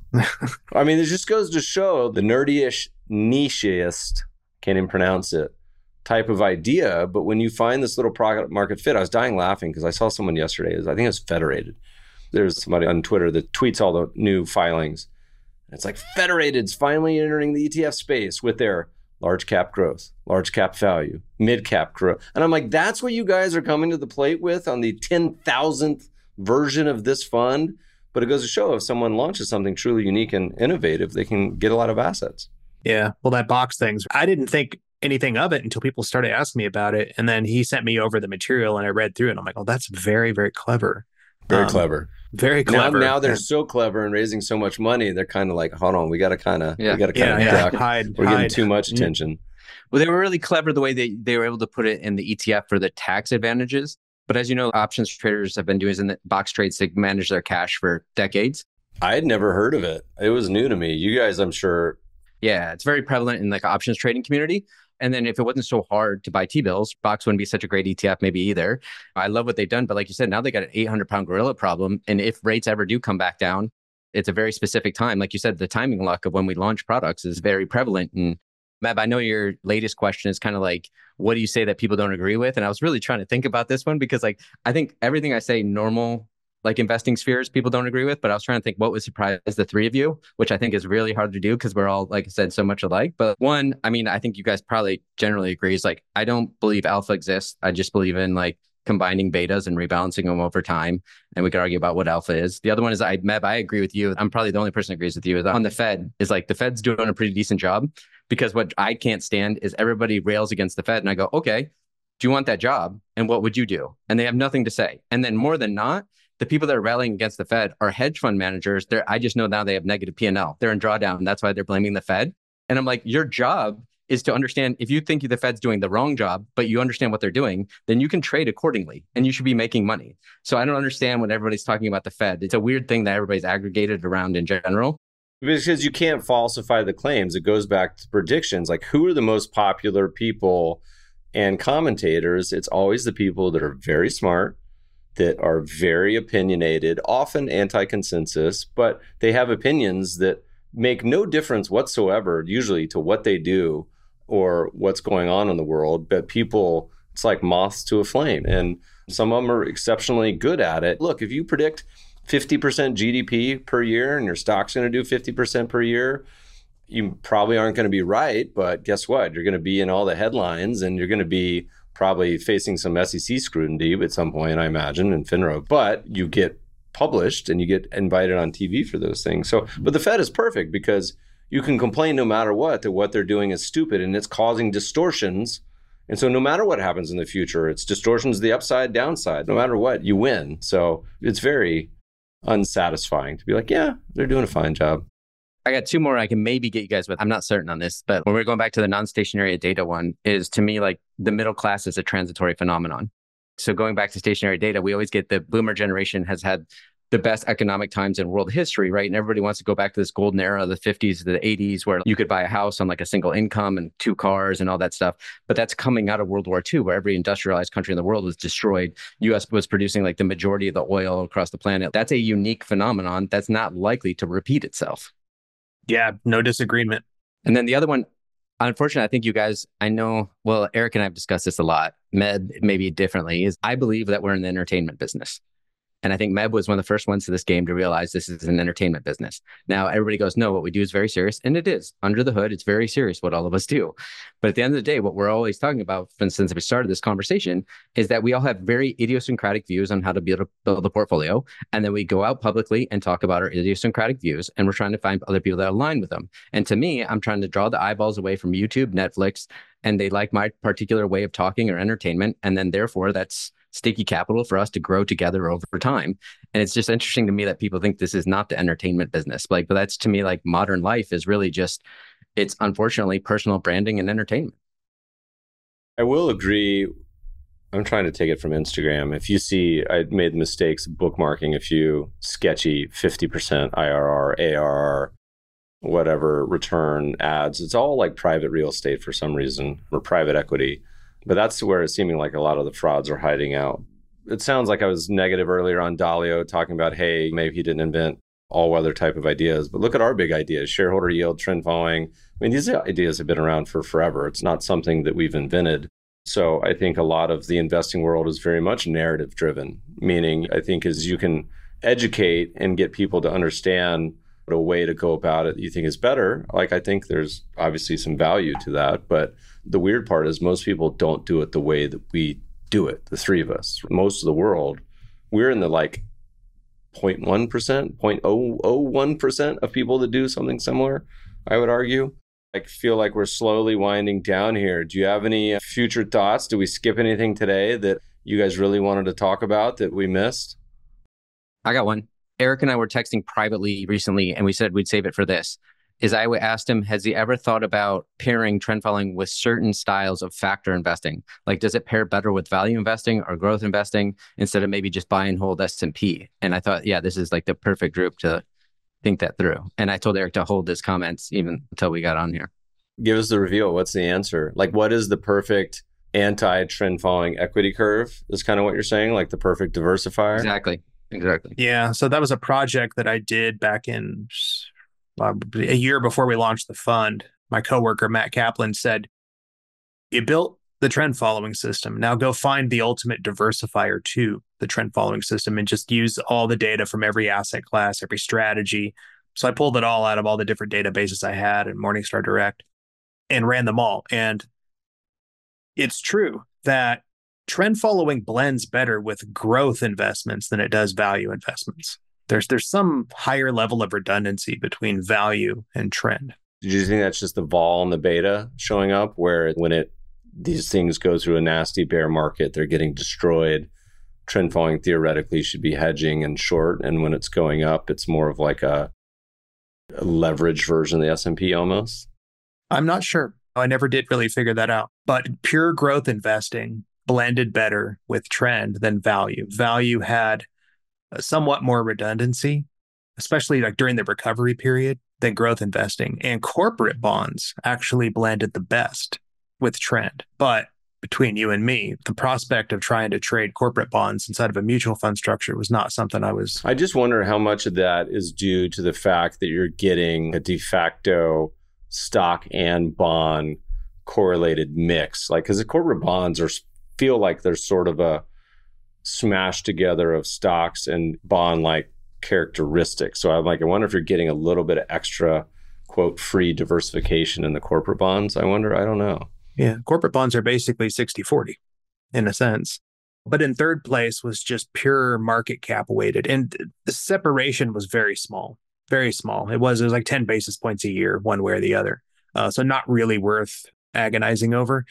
I mean, it just goes to show the nerdy-ish, niche-iest, can't even pronounce it, type of idea. But when you find this little product market fit, I was dying laughing because I saw someone yesterday, I think it was Federated. There's somebody on Twitter that tweets all the new filings. It's like Federated's finally entering the E T F space with their large cap growth, large cap value, mid cap growth. And I'm like, that's what you guys are coming to the plate with on the ten thousandth version of this fund. But it goes to show if someone launches something truly unique and innovative, they can get a lot of assets. Yeah. Well, that Box things, I didn't think anything of it until people started asking me about it. And then he sent me over the material and I read through it. And I'm like, oh, that's very, very clever. Very um, clever. Very clever. Now, now they're so clever and raising so much money. They're kind of like, hold on, we got to kind of, yeah. we got to kind of yeah, duck. yeah. hide. We're hide. getting too much attention. Well, they were really clever the way they, they were able to put it in the E T F for the tax advantages. But as you know, options traders have been doing in the box trades to manage their cash for decades. I had never heard of it. It was new to me. You guys, I'm sure. Yeah, it's very prevalent in like options trading community. And then if it wasn't so hard to buy T-bills, Box wouldn't be such a great E T F maybe either. I love what they've done. But like you said, now they got an eight hundred pound gorilla problem. And if rates ever do come back down, it's a very specific time. Like you said, the timing luck of when we launch products is very prevalent. And Meb, I know your latest question is kind of like, what do you say that people don't agree with? And I was really trying to think about this one because like, I think everything I say normal, like investing spheres, people don't agree with, but I was trying to think what would surprise the three of you, which I think is really hard to do because we're all, like I said, so much alike. But one, I mean, I think you guys probably generally agree is like, I don't believe alpha exists. I just believe in like combining betas and rebalancing them over time. And we could argue about what alpha is. The other one is I, Meb, I agree with you. I'm probably the only person that agrees with you is on the Fed is like the Fed's doing a pretty decent job because what I can't stand is everybody rails against the Fed. And I go, okay, do you want that job? And what would you do? And they have nothing to say. And then more than not, the people that are rallying against the Fed are hedge fund managers. They're, I just know now they have negative P and L. They're in drawdown. That's why they're blaming the Fed. And I'm like, your job is to understand if you think the Fed's doing the wrong job, but you understand what they're doing, then you can trade accordingly and you should be making money. So I don't understand when everybody's talking about the Fed. It's a weird thing that everybody's aggregated around in general. Because you can't falsify the claims. It goes back to predictions. Like who are the most popular people and commentators? It's always the people that are very smart, that are very opinionated, often anti-consensus, but they have opinions that make no difference whatsoever, usually to what they do or what's going on in the world. But people, it's like moths to a flame. And some of them are exceptionally good at it. Look, if you predict fifty percent G D P per year and your stock's going to do fifty percent per year, you probably aren't going to be right. But guess what? You're going to be in all the headlines and you're going to be probably facing some S E C scrutiny at some point, I imagine, in FINRA, but you get published and you get invited on T V for those things. So, but the Fed is perfect because you can complain no matter what that what they're doing is stupid and it's causing distortions. And so no matter what happens in the future, it's distortions the upside, downside. No matter what, you win. So it's very unsatisfying to be like, yeah, they're doing a fine job. I got two more I can maybe get you guys with. I'm not certain on this, but when we're going back to the non-stationary data one is to me like the middle class is a transitory phenomenon. So going back to stationary data, we always get the boomer generation has had the best economic times in world history, right? And everybody wants to go back to this golden era of the fifties to the eighties where you could buy a house on like a single income and two cars and all that stuff. But that's coming out of World War Two, where every industrialized country in the world was destroyed. U S was producing like the majority of the oil across the planet. That's a unique phenomenon that's not likely to repeat itself. Yeah, no disagreement. And then the other one, unfortunately, I think you guys, I know, well, Eric and I have discussed this a lot, Med maybe differently, is I believe that we're in the entertainment business. And I think Meb was one of the first ones to this game to realize this is an entertainment business. Now, everybody goes, no, what we do is very serious. And it is. Under the hood, it's very serious what all of us do. But at the end of the day, what we're always talking about, since we started this conversation, is that we all have very idiosyncratic views on how to build a, build a portfolio. And then we go out publicly and talk about our idiosyncratic views. And we're trying to find other people that align with them. And to me, I'm trying to draw the eyeballs away from YouTube, Netflix, and they like my particular way of talking or entertainment. And then therefore, that's sticky capital for us to grow together over time. And it's just interesting to me that people think this is not the entertainment business. Like, but that's to me, like modern life is really just, it's unfortunately personal branding and entertainment. I will agree. I'm trying to take it from Instagram. If you see, I made the mistakes of bookmarking a few sketchy fifty percent I R R, A R R, whatever return ads. It's all like private real estate for some reason, or private equity. But that's where it's seeming like a lot of the frauds are hiding out. It sounds like I was negative earlier on Dalio, talking about, hey, maybe he didn't invent all-weather type of ideas. But look at our big ideas, shareholder yield, trend following. I mean, these ideas have been around for forever. It's not something that we've invented. So I think a lot of the investing world is very much narrative driven, meaning I think as you can educate and get people to understand a way to go about it that you think is better, like I think there's obviously some value to that. But the weird part is most people don't do it the way that we do it, the three of us. Most of the world, we're in the like zero point one percent, zero point zero zero one percent of people that do something similar, I would argue. I feel like we're slowly winding down here. Do you have any future thoughts? Do we skip anything today that you guys really wanted to talk about that we missed? I got one. Eric and I were texting privately recently, and we said we'd save it for this. Is I asked him, has he ever thought about pairing trend following with certain styles of factor investing? Like, does it pair better with value investing or growth investing instead of maybe just buy and hold S and P? And I thought, yeah, this is like the perfect group to think that through. And I told Eric to hold his comments even until we got on here. Give us the reveal. What's the answer? Like, what is the perfect anti-trend following equity curve? Is kind of what you're saying, like the perfect diversifier? Exactly. Exactly. Yeah. So that was a project that I did back in uh, a year before we launched the fund. My coworker, Matt Kaplan, said, you built the trend following system. Now go find the ultimate diversifier to the trend following system and just use all the data from every asset class, every strategy. So I pulled it all out of all the different databases I had in Morningstar Direct and ran them all. And it's true that trend following blends better with growth investments than it does value investments. There's there's some higher level of redundancy between value and trend. Did you think that's just the vol and the beta showing up, where when it these things go through a nasty bear market, they're getting destroyed? Trend following theoretically should be hedging and short, and when it's going up, it's more of like a, a leveraged version of the S and P almost? I'm not sure. I never did really figure that out. But pure growth investing blended better with trend than value. Value had somewhat more redundancy, especially like during the recovery period, than growth investing. And corporate bonds actually blended the best with trend. But between you and me, the prospect of trying to trade corporate bonds inside of a mutual fund structure was not something I was... I just wonder how much of that is due to the fact that you're getting a de facto stock and bond correlated mix. Like, because the corporate bonds are feel like there's sort of a smash together of stocks and bond-like characteristics. So I'm like, I wonder if you're getting a little bit of extra, quote, free diversification in the corporate bonds. I wonder, I don't know. Yeah, corporate bonds are basically sixty forty in a sense. But in third place was just pure market cap weighted. And the separation was very small, very small. It was, it was like ten basis points a year, one way or the other. Uh, so not really worth agonizing over.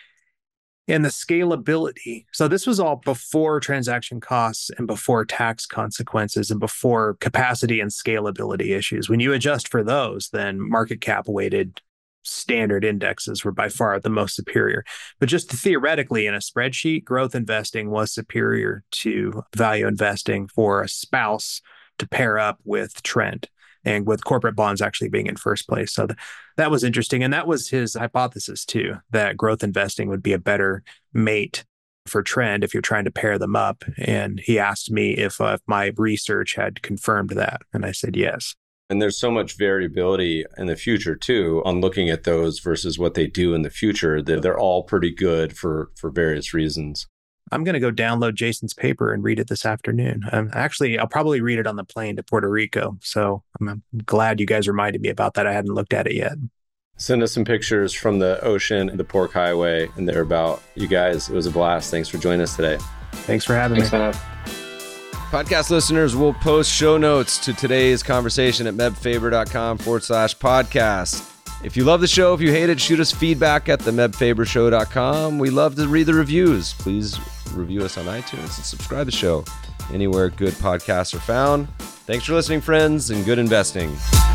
And the scalability. So this was all before transaction costs and before tax consequences and before capacity and scalability issues. When you adjust for those, then market cap weighted standard indexes were by far the most superior. But just theoretically in a spreadsheet, growth investing was superior to value investing for a spouse to pair up with trend, and with corporate bonds actually being in first place. So th- that was interesting. And that was his hypothesis too, that growth investing would be a better mate for trend if you're trying to pair them up. And he asked me if, uh, if my research had confirmed that. And I said, yes. And there's so much variability in the future too on looking at those versus what they do in the future, that they're all pretty good for, for various reasons. I'm going to go download Jason's paper and read it this afternoon. Um, actually, I'll probably read it on the plane to Puerto Rico. So I'm, I'm glad you guys reminded me about that. I hadn't looked at it yet. Send us some pictures from the ocean and the Pork Highway and thereabout. You guys, it was a blast. Thanks for joining us today. Thanks for having Thanks, me. man. Podcast listeners will post show notes to today's conversation at mebfaber.com forward slash podcast. If you love the show, if you hate it, shoot us feedback at the meb faber show dot com. We love to read the reviews. Please review us on iTunes and subscribe to the show anywhere good podcasts are found. Thanks for listening, friends, and good investing.